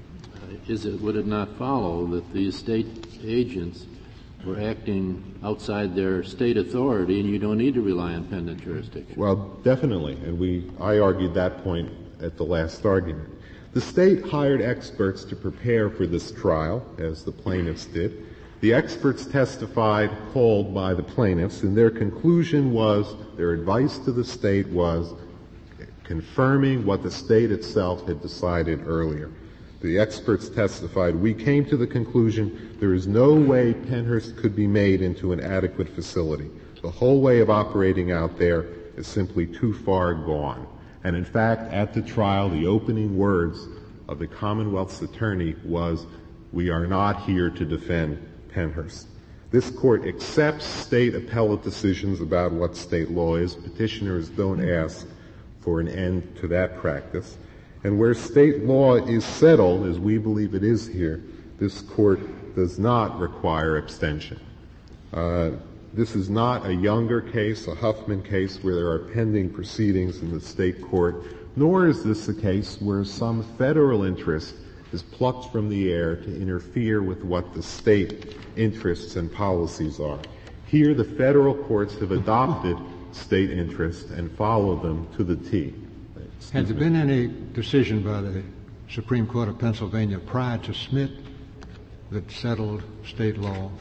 is it, would it not follow that these state agents were acting outside their state authority and you don't need to rely on pendant jurisdiction? Well, definitely, and we, I argued that point at the last argument. The state hired experts to prepare for this trial, as the plaintiffs did. The experts testified, called by the plaintiffs, and their conclusion was, their advice to the state was, confirming what the state itself had decided earlier. The experts testified, we came to the conclusion there is no way Pennhurst could be made into an adequate facility. The whole way of operating out there is simply too far gone. And in fact, at the trial, the opening words of the Commonwealth's attorney was, we are not here to defend Pennhurst. This court accepts state appellate decisions about what state law is. Petitioners don't ask for an end to that practice. And where state law is settled, as we believe it is here, this court does not require abstention. Uh, this is not a Younger case, a Huffman case, where there are pending proceedings in the state court, nor is this a case where some federal interest is plucked from the air to interfere with what the state interests and policies are. Here, the federal courts have adopted state interests and follow them to the T. Had there been any decision by the Supreme Court of Pennsylvania prior to Schmidt that settled state law?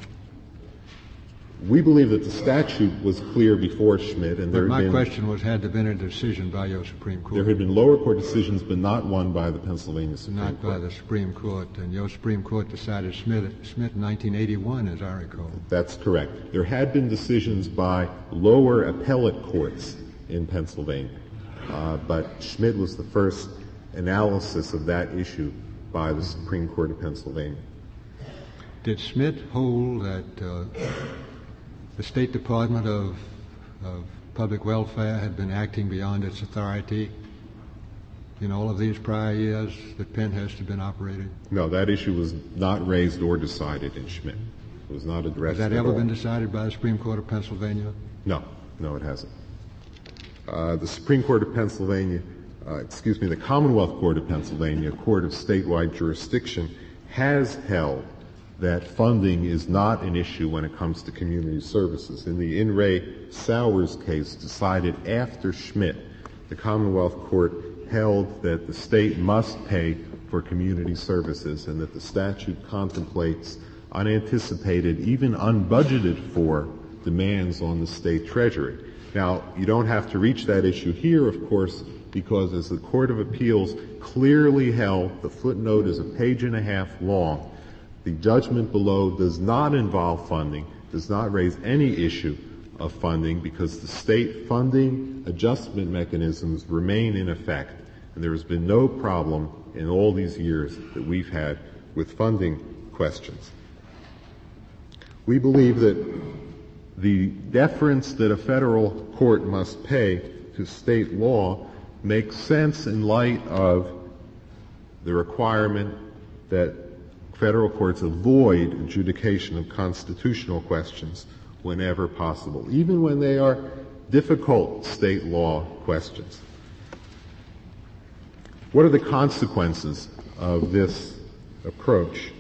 We believe that the statute was clear before Schmidt, and but there my had been, question was, had there been a decision by your Supreme Court? There had been lower court decisions, but not one by the Pennsylvania Supreme not Court. Not by the Supreme Court, and your Supreme Court decided Schmidt, Schmidt in nineteen eighty-one, as I recall. That's correct. There had been decisions by lower appellate courts in Pennsylvania, uh, but Schmidt was the first analysis of that issue by the Supreme Court of Pennsylvania. Did Schmidt hold that uh, the State Department of, of Public Welfare had been acting beyond its authority in all of these prior years that Pennhurst had been operating? No, that issue was not raised or decided in Schmidt. It was not addressed. Has that at ever all. been decided by the Supreme Court of Pennsylvania? No, no, it hasn't. Uh, the Supreme Court of Pennsylvania, uh, excuse me, the Commonwealth Court of Pennsylvania, a court of statewide jurisdiction, has held that funding is not an issue when it comes to community services. In the In re Sowers case decided after Schmidt, the Commonwealth Court held that the state must pay for community services and that the statute contemplates unanticipated, even unbudgeted for, demands on the state treasury. Now, you don't have to reach that issue here, of course, because as the Court of Appeals clearly held, the footnote is a page and a half long. The judgment below does not involve funding, does not raise any issue of funding, because the state funding adjustment mechanisms remain in effect, and there has been no problem in all these years that we've had with funding questions. We believe that the deference that a federal court must pay to state law makes sense in light of the requirement that federal courts avoid adjudication of constitutional questions whenever possible, even when they are difficult state law questions. What are the consequences of this approach?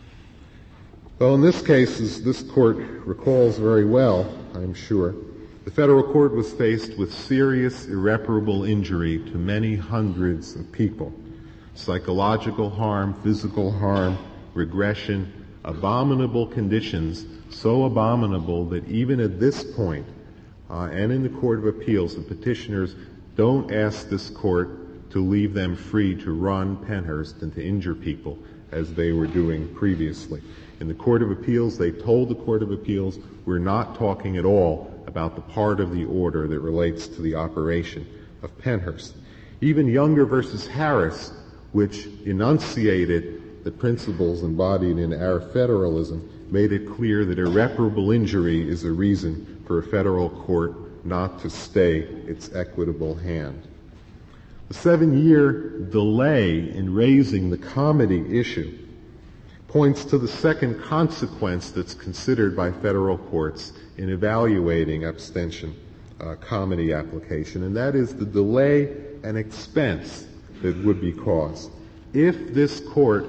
Well, in this case, as this court recalls very well, I'm sure, the federal court was faced with serious, irreparable injury to many hundreds of people. Psychological harm, physical harm, regression, abominable conditions, so abominable that even at this point, uh, and in the Court of Appeals, the petitioners don't ask this court to leave them free to run Pennhurst and to injure people as they were doing previously. In the Court of Appeals, they told the Court of Appeals, we're not talking at all about the part of the order that relates to the operation of Pennhurst. Even Younger versus Harris, which enunciated the principles embodied in our federalism, made it clear that irreparable injury is a reason for a federal court not to stay its equitable hand. The seven-year delay in raising the comity issue points to the second consequence that's considered by federal courts in evaluating abstention uh, comity application, and that is the delay and expense that would be caused. If this court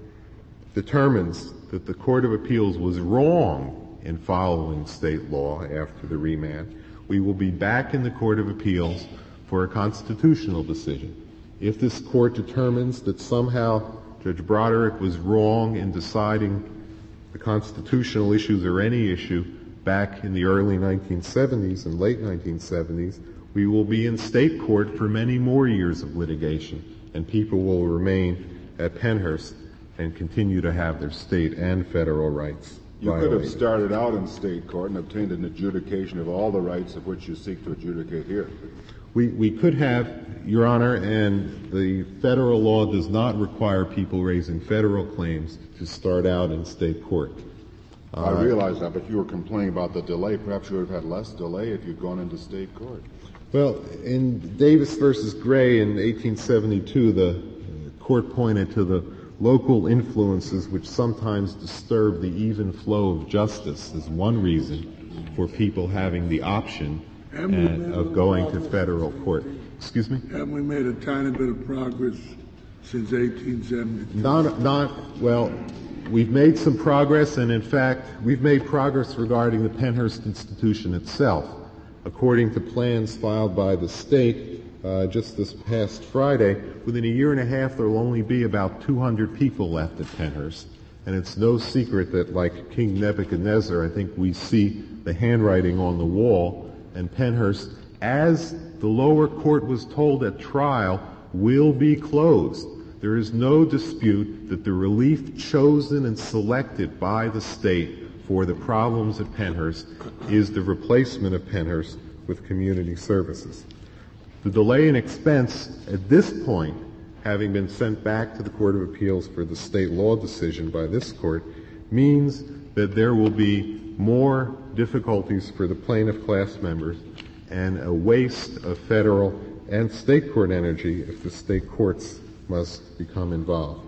determines that the Court of Appeals was wrong in following state law after the remand, we will be back in the Court of Appeals for a constitutional decision. If this court determines that somehow Judge Broderick was wrong in deciding the constitutional issues or any issue back in the early nineteen seventies and late nineteen seventies, we will be in state court for many more years of litigation, and people will remain at Pennhurst and continue to have their state and federal rights You violated. could have started out in state court and obtained an adjudication of all the rights of which you seek to adjudicate here. We, we could have, Your Honor, and the federal law does not require people raising federal claims to start out in state court. Uh, I realize that, but you were complaining about the delay. Perhaps you would have had less delay if you'd gone into state court. Well, in Davis versus Gray in eighteen seventy-two, the court pointed to the local influences which sometimes disturb the even flow of justice as one reason for people having the option and, of going to federal court. Excuse me? Haven't we made a tiny bit of progress since eighteen seventy-two? Not, not, well, we've made some progress, and in fact, we've made progress regarding the Pennhurst institution itself. According to plans filed by the state uh, just this past Friday, within a year and a half there will only be about two hundred people left at Pennhurst. And it's no secret that, like King Nebuchadnezzar, I think we see the handwriting on the wall, and Pennhurst, as the lower court was told at trial, will be closed. There is no dispute that the relief chosen and selected by the state for the problems at Pennhurst is the replacement of Pennhurst with community services. The delay in expense at this point, having been sent back to the Court of Appeals for the state law decision by this court, means that there will be more difficulties for the plaintiff class members and a waste of federal and state court energy if the state courts must become involved.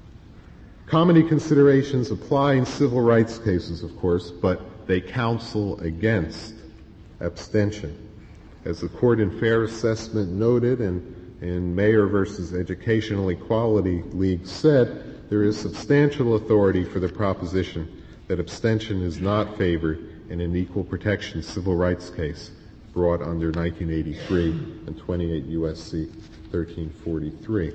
Comity considerations apply in civil rights cases, of course, but they counsel against abstention. As the Court in Fair Assessment noted, and in Mayer versus Educational Equality League said, there is substantial authority for the proposition that abstention is not favored in an equal protection civil rights case brought under nineteen eighty-three and twenty-eight U S C thirteen forty-three.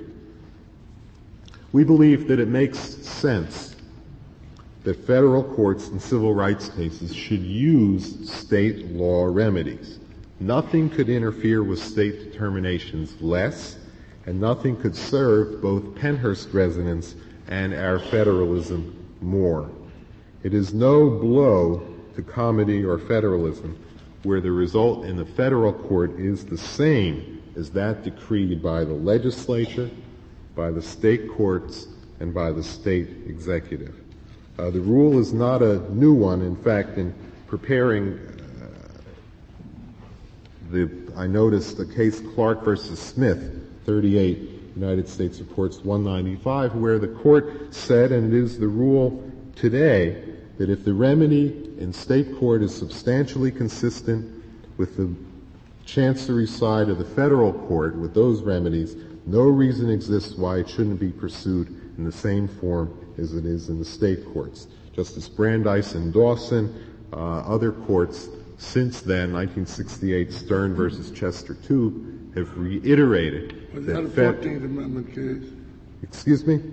We believe that it makes sense that federal courts in civil rights cases should use state law remedies. Nothing could interfere with state determinations less, and nothing could serve both Pennhurst residents and our federalism more. It is no blow to comity or federalism where the result in the federal court is the same as that decreed by the legislature, by the state courts, and by the state executive. Uh, the rule is not a new one. In fact, in preparing uh, the, I noticed the case Clark versus Smith, thirty-eight United States Reports one ninety-five, where the court said, and it is the rule today, that if the remedy in state court is substantially consistent with the chancery side of the federal court with those remedies, no reason exists why it shouldn't be pursued in the same form as it is in the state courts. Justice Brandeis and Dawson, uh, other courts since then, nineteen sixty-eight Stern versus Chester two, have reiterated Was that, that a Fed- fourteenth Amendment case? Excuse me?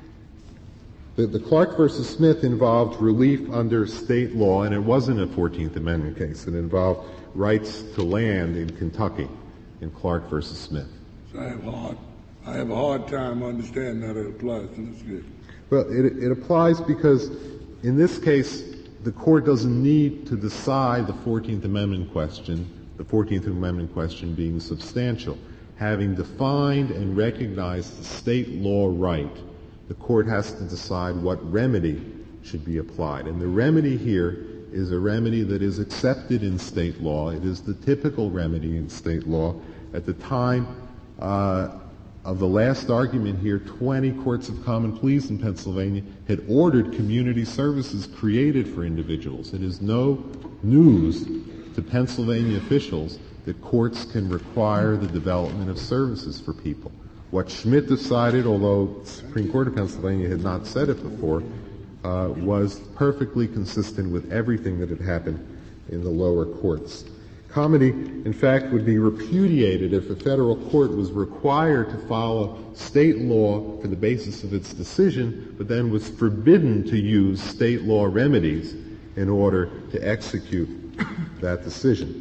The, the Clark versus Smith involved relief under state law, and it wasn't a fourteenth Amendment case. It involved rights to land in Kentucky in Clark versus Smith. So I have a hard, I have a hard time understanding how that applies to this case. Well, it, it applies because in this case, the court doesn't need to decide the fourteenth Amendment question, the fourteenth Amendment question being substantial. Having defined and recognized the state law right, the court has to decide what remedy should be applied. And the remedy here is a remedy that is accepted in state law. It is the typical remedy in state law. At the time uh, of the last argument here, twenty courts of common pleas in Pennsylvania had ordered community services created for individuals. It is no news to Pennsylvania officials that courts can require the development of services for people. What Schmidt decided, although the Supreme Court of Pennsylvania had not said it before, uh, was perfectly consistent with everything that had happened in the lower courts. Comity, in fact, would be repudiated if a federal court was required to follow state law for the basis of its decision, but then was forbidden to use state law remedies in order to execute that decision.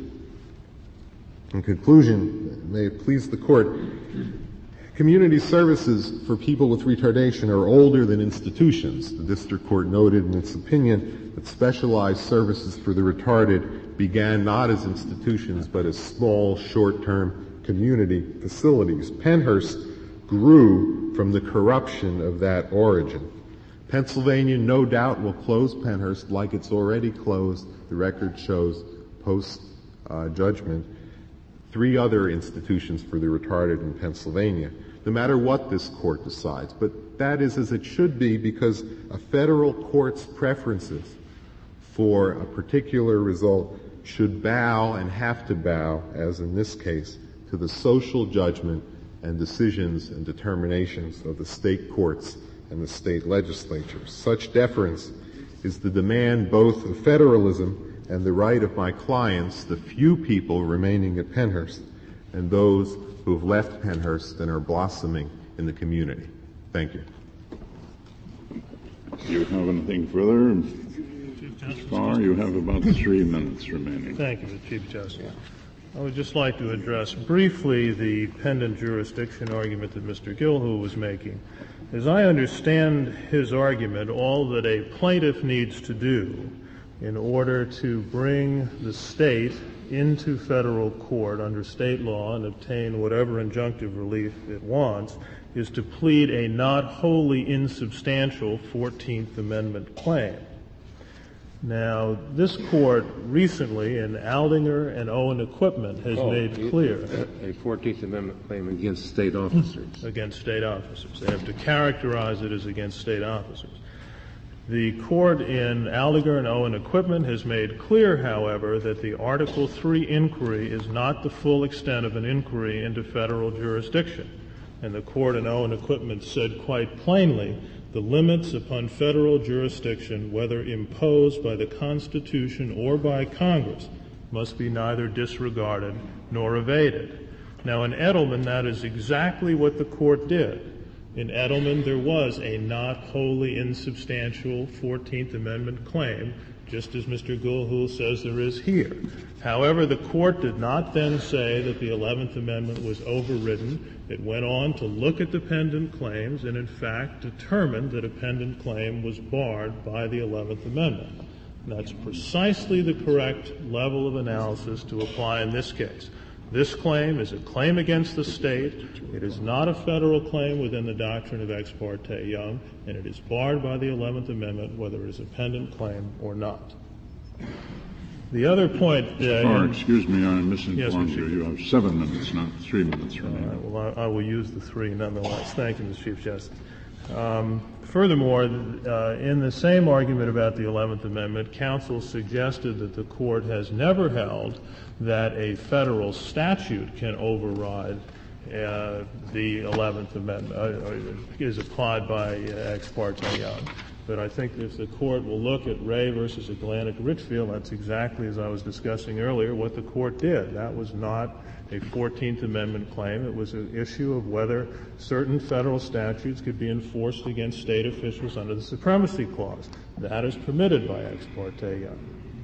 In conclusion, may it please the Court, community services for people with retardation are older than institutions. The district court noted in its opinion that specialized services for the retarded began not as institutions but as small, short-term community facilities. Pennhurst grew from the corruption of that origin. Pennsylvania no doubt will close Pennhurst like it's already closed, the record shows, post-judgment, uh, three other institutions for the retarded in Pennsylvania, no matter what this court decides. But that is as it should be, because a federal court's preferences for a particular result should bow and have to bow, as in this case, to the social judgment and decisions and determinations of the state courts and the state legislatures. Such deference is the demand both of federalism and the right of my clients, the few people remaining at Pennhurst, and those who have left Pennhurst and are blossoming in the community. Thank you. Do you have anything further? Mister Farr, you have about three minutes remaining. Thank you, Mister Chief Justice. I would just like to address briefly the pendant jurisdiction argument that Mister Gilhu was making. As I understand his argument, all that a plaintiff needs to do in order to bring the state into federal court under state law and obtain whatever injunctive relief it wants is to plead a not wholly insubstantial fourteenth Amendment claim. Now, this court recently in Aldinger and Owen Equipment has oh, made clear a fourteenth Amendment claim against state officers. Against state officers. They have to characterize it as against state officers. The court in Aldinger and Owen Equipment has made clear, however, that the Article three inquiry is not the full extent of an inquiry into federal jurisdiction. And the court in Owen Equipment said quite plainly the limits upon federal jurisdiction, whether imposed by the Constitution or by Congress, must be neither disregarded nor evaded. Now, in Edelman, that is exactly what the court did. In Edelman, there was a not wholly insubstantial fourteenth Amendment claim, just as Mister Gilhu says there is here. However, the court did not then say that the eleventh Amendment was overridden. It went on to look at the pendant claims and, in fact, determined that a pendant claim was barred by the eleventh Amendment. And that's precisely the correct level of analysis to apply in this case. This claim is a claim against the state. It is not a federal claim within the doctrine of Ex parte Young, and it is barred by the eleventh Amendment, whether it is a pendant claim or not. The other point... Uh, Mister Farr, excuse me, I misinformed yes, you. You have seven minutes, not three minutes remaining. Uh, well, I, I will use the three nonetheless. Thank you, Mister Chief Justice. Um, furthermore, uh, in the same argument about the eleventh Amendment, counsel suggested that the court has never held that a federal statute can override uh, the eleventh Amendment uh, is applied by uh, Ex parte Young. But I think if the court will look at Ray versus Atlantic Richfield, that's exactly, as I was discussing earlier, what the court did. That was not a fourteenth Amendment claim. It was an issue of whether certain federal statutes could be enforced against state officials under the Supremacy Clause. That is permitted by Ex parte Young.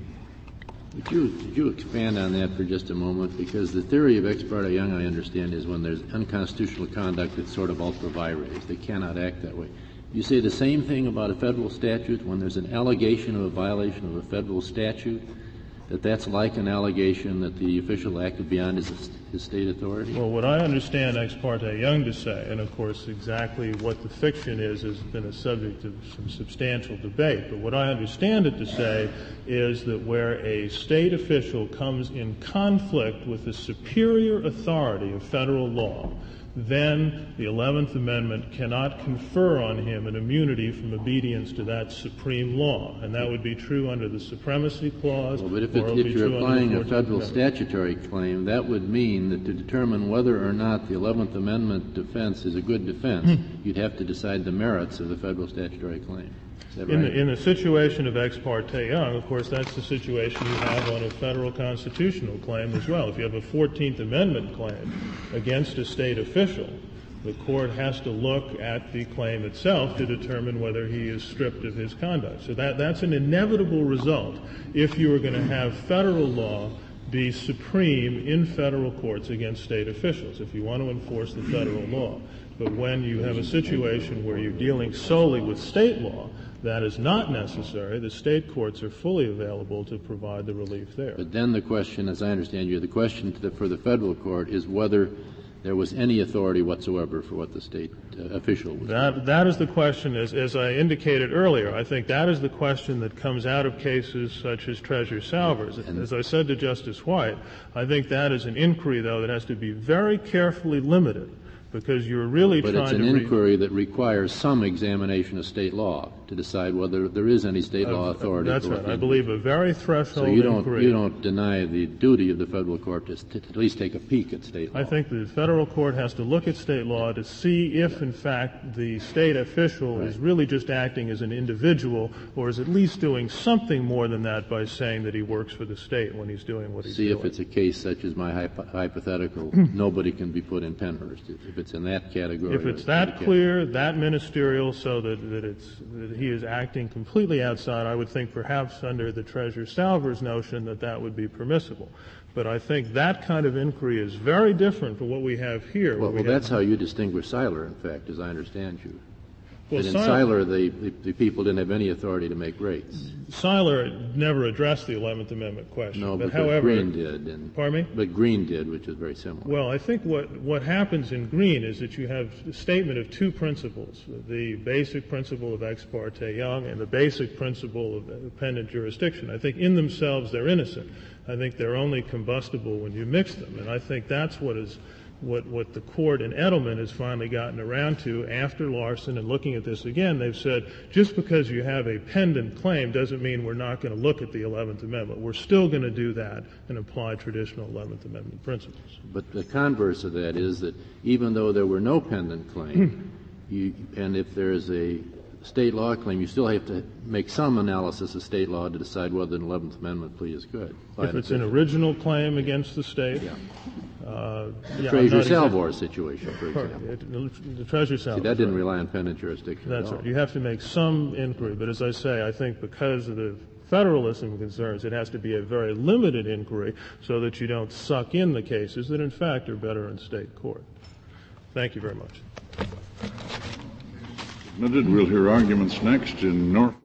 Would you, would you expand on that for just a moment? Because the theory of Ex parte Young, I understand, is when there's unconstitutional conduct that's sort of ultra vires. They cannot act that way. You say the same thing about a federal statute when there's an allegation of a violation of a federal statute, that that's like an allegation that the official acted beyond his, his state authority? Well, what I understand Ex parte Young to say, and of course exactly what the fiction is has been a subject of some substantial debate, but what I understand it to say is that where a state official comes in conflict with the superior authority of federal law, then the eleventh Amendment cannot confer on him an immunity from obedience to that supreme law. And that would be true under the Supremacy Clause. Well, but if, it, if you're applying a federal statutory claim, that would mean that to determine whether or not the eleventh Amendment defense is a good defense, you'd have to decide the merits of the federal statutory claim. Is that right? In the, in the situation of Ex parte Young, of course, that's the situation you have on a federal constitutional claim as well. If you have a fourteenth Amendment claim against a state official, the court has to look at the claim itself to determine whether he is stripped of his conduct. So that, that's an inevitable result if you are going to have federal law be supreme in federal courts against state officials, if you want to enforce the federal law. But when you have a situation where you're dealing solely with state law, that is not necessary. The state courts are fully available to provide the relief there. But then the question, as I understand you, the question to the, for the federal court is whether there was any authority whatsoever for what the state uh, official was that, doing. That is the question, as, as I indicated earlier. I think that is the question that comes out of cases such as Treasurer Salvers. And as I said to Justice White, I think that is an inquiry, though, that has to be very carefully limited, because you're really but trying to... But it's an re- inquiry that requires some examination of state law to decide whether there is any state uh, law authority. That's right. I believe a very threshold so you don't, inquiry. you don't deny the duty of the federal court to, to at least take a peek at state law. I think the federal court has to look at state law to see if, in fact, the state official right. is really just acting as an individual, or is at least doing something more than that by saying that he works for the state when he's doing what he's see doing. See if it's a case such as my hypo- hypothetical, nobody can be put in Pennhurst. If it's in that category. If it's that clear, that ministerial, so that, that it's that he is acting completely outside, I would think perhaps under the Treasurer Salvers notion that that would be permissible. But I think that kind of inquiry is very different from what we have here. Well, we well have that's how you distinguish Seiler, in fact, as I understand you. Well, that in Seiler, Seiler, the, the, the people didn't have any authority to make rates. Seiler never addressed the eleventh Amendment question. No, but, but however, Green did. And, pardon me? But Green did, which is very similar. Well, I think what, what happens in Green is that you have a statement of two principles, the basic principle of Ex parte Young and the basic principle of independent jurisdiction. I think in themselves they're innocent. I think they're only combustible when you mix them. And I think that's what is What, what the court in Edelman has finally gotten around to after Larson and looking at this again. They've said just because you have a pendant claim doesn't mean we're not going to look at the eleventh Amendment. We're still going to do that and apply traditional eleventh Amendment principles. But the converse of that is that even though there were no pendant claim, you, and if there is a state law claim, you still have to make some analysis of state law to decide whether an eleventh Amendment plea is good. If it's an original claim against the state, yeah. Uh, the yeah, Treasurer Salvor situation, for example. It, the Treasurer Salvor. See, that didn't rely on pendant jurisdiction. That's at all. right. You have to make some inquiry, but as I say, I think because of the federalism concerns, it has to be a very limited inquiry so that you don't suck in the cases that, in fact, are better in state court. Thank you very much. We'll hear arguments next in North.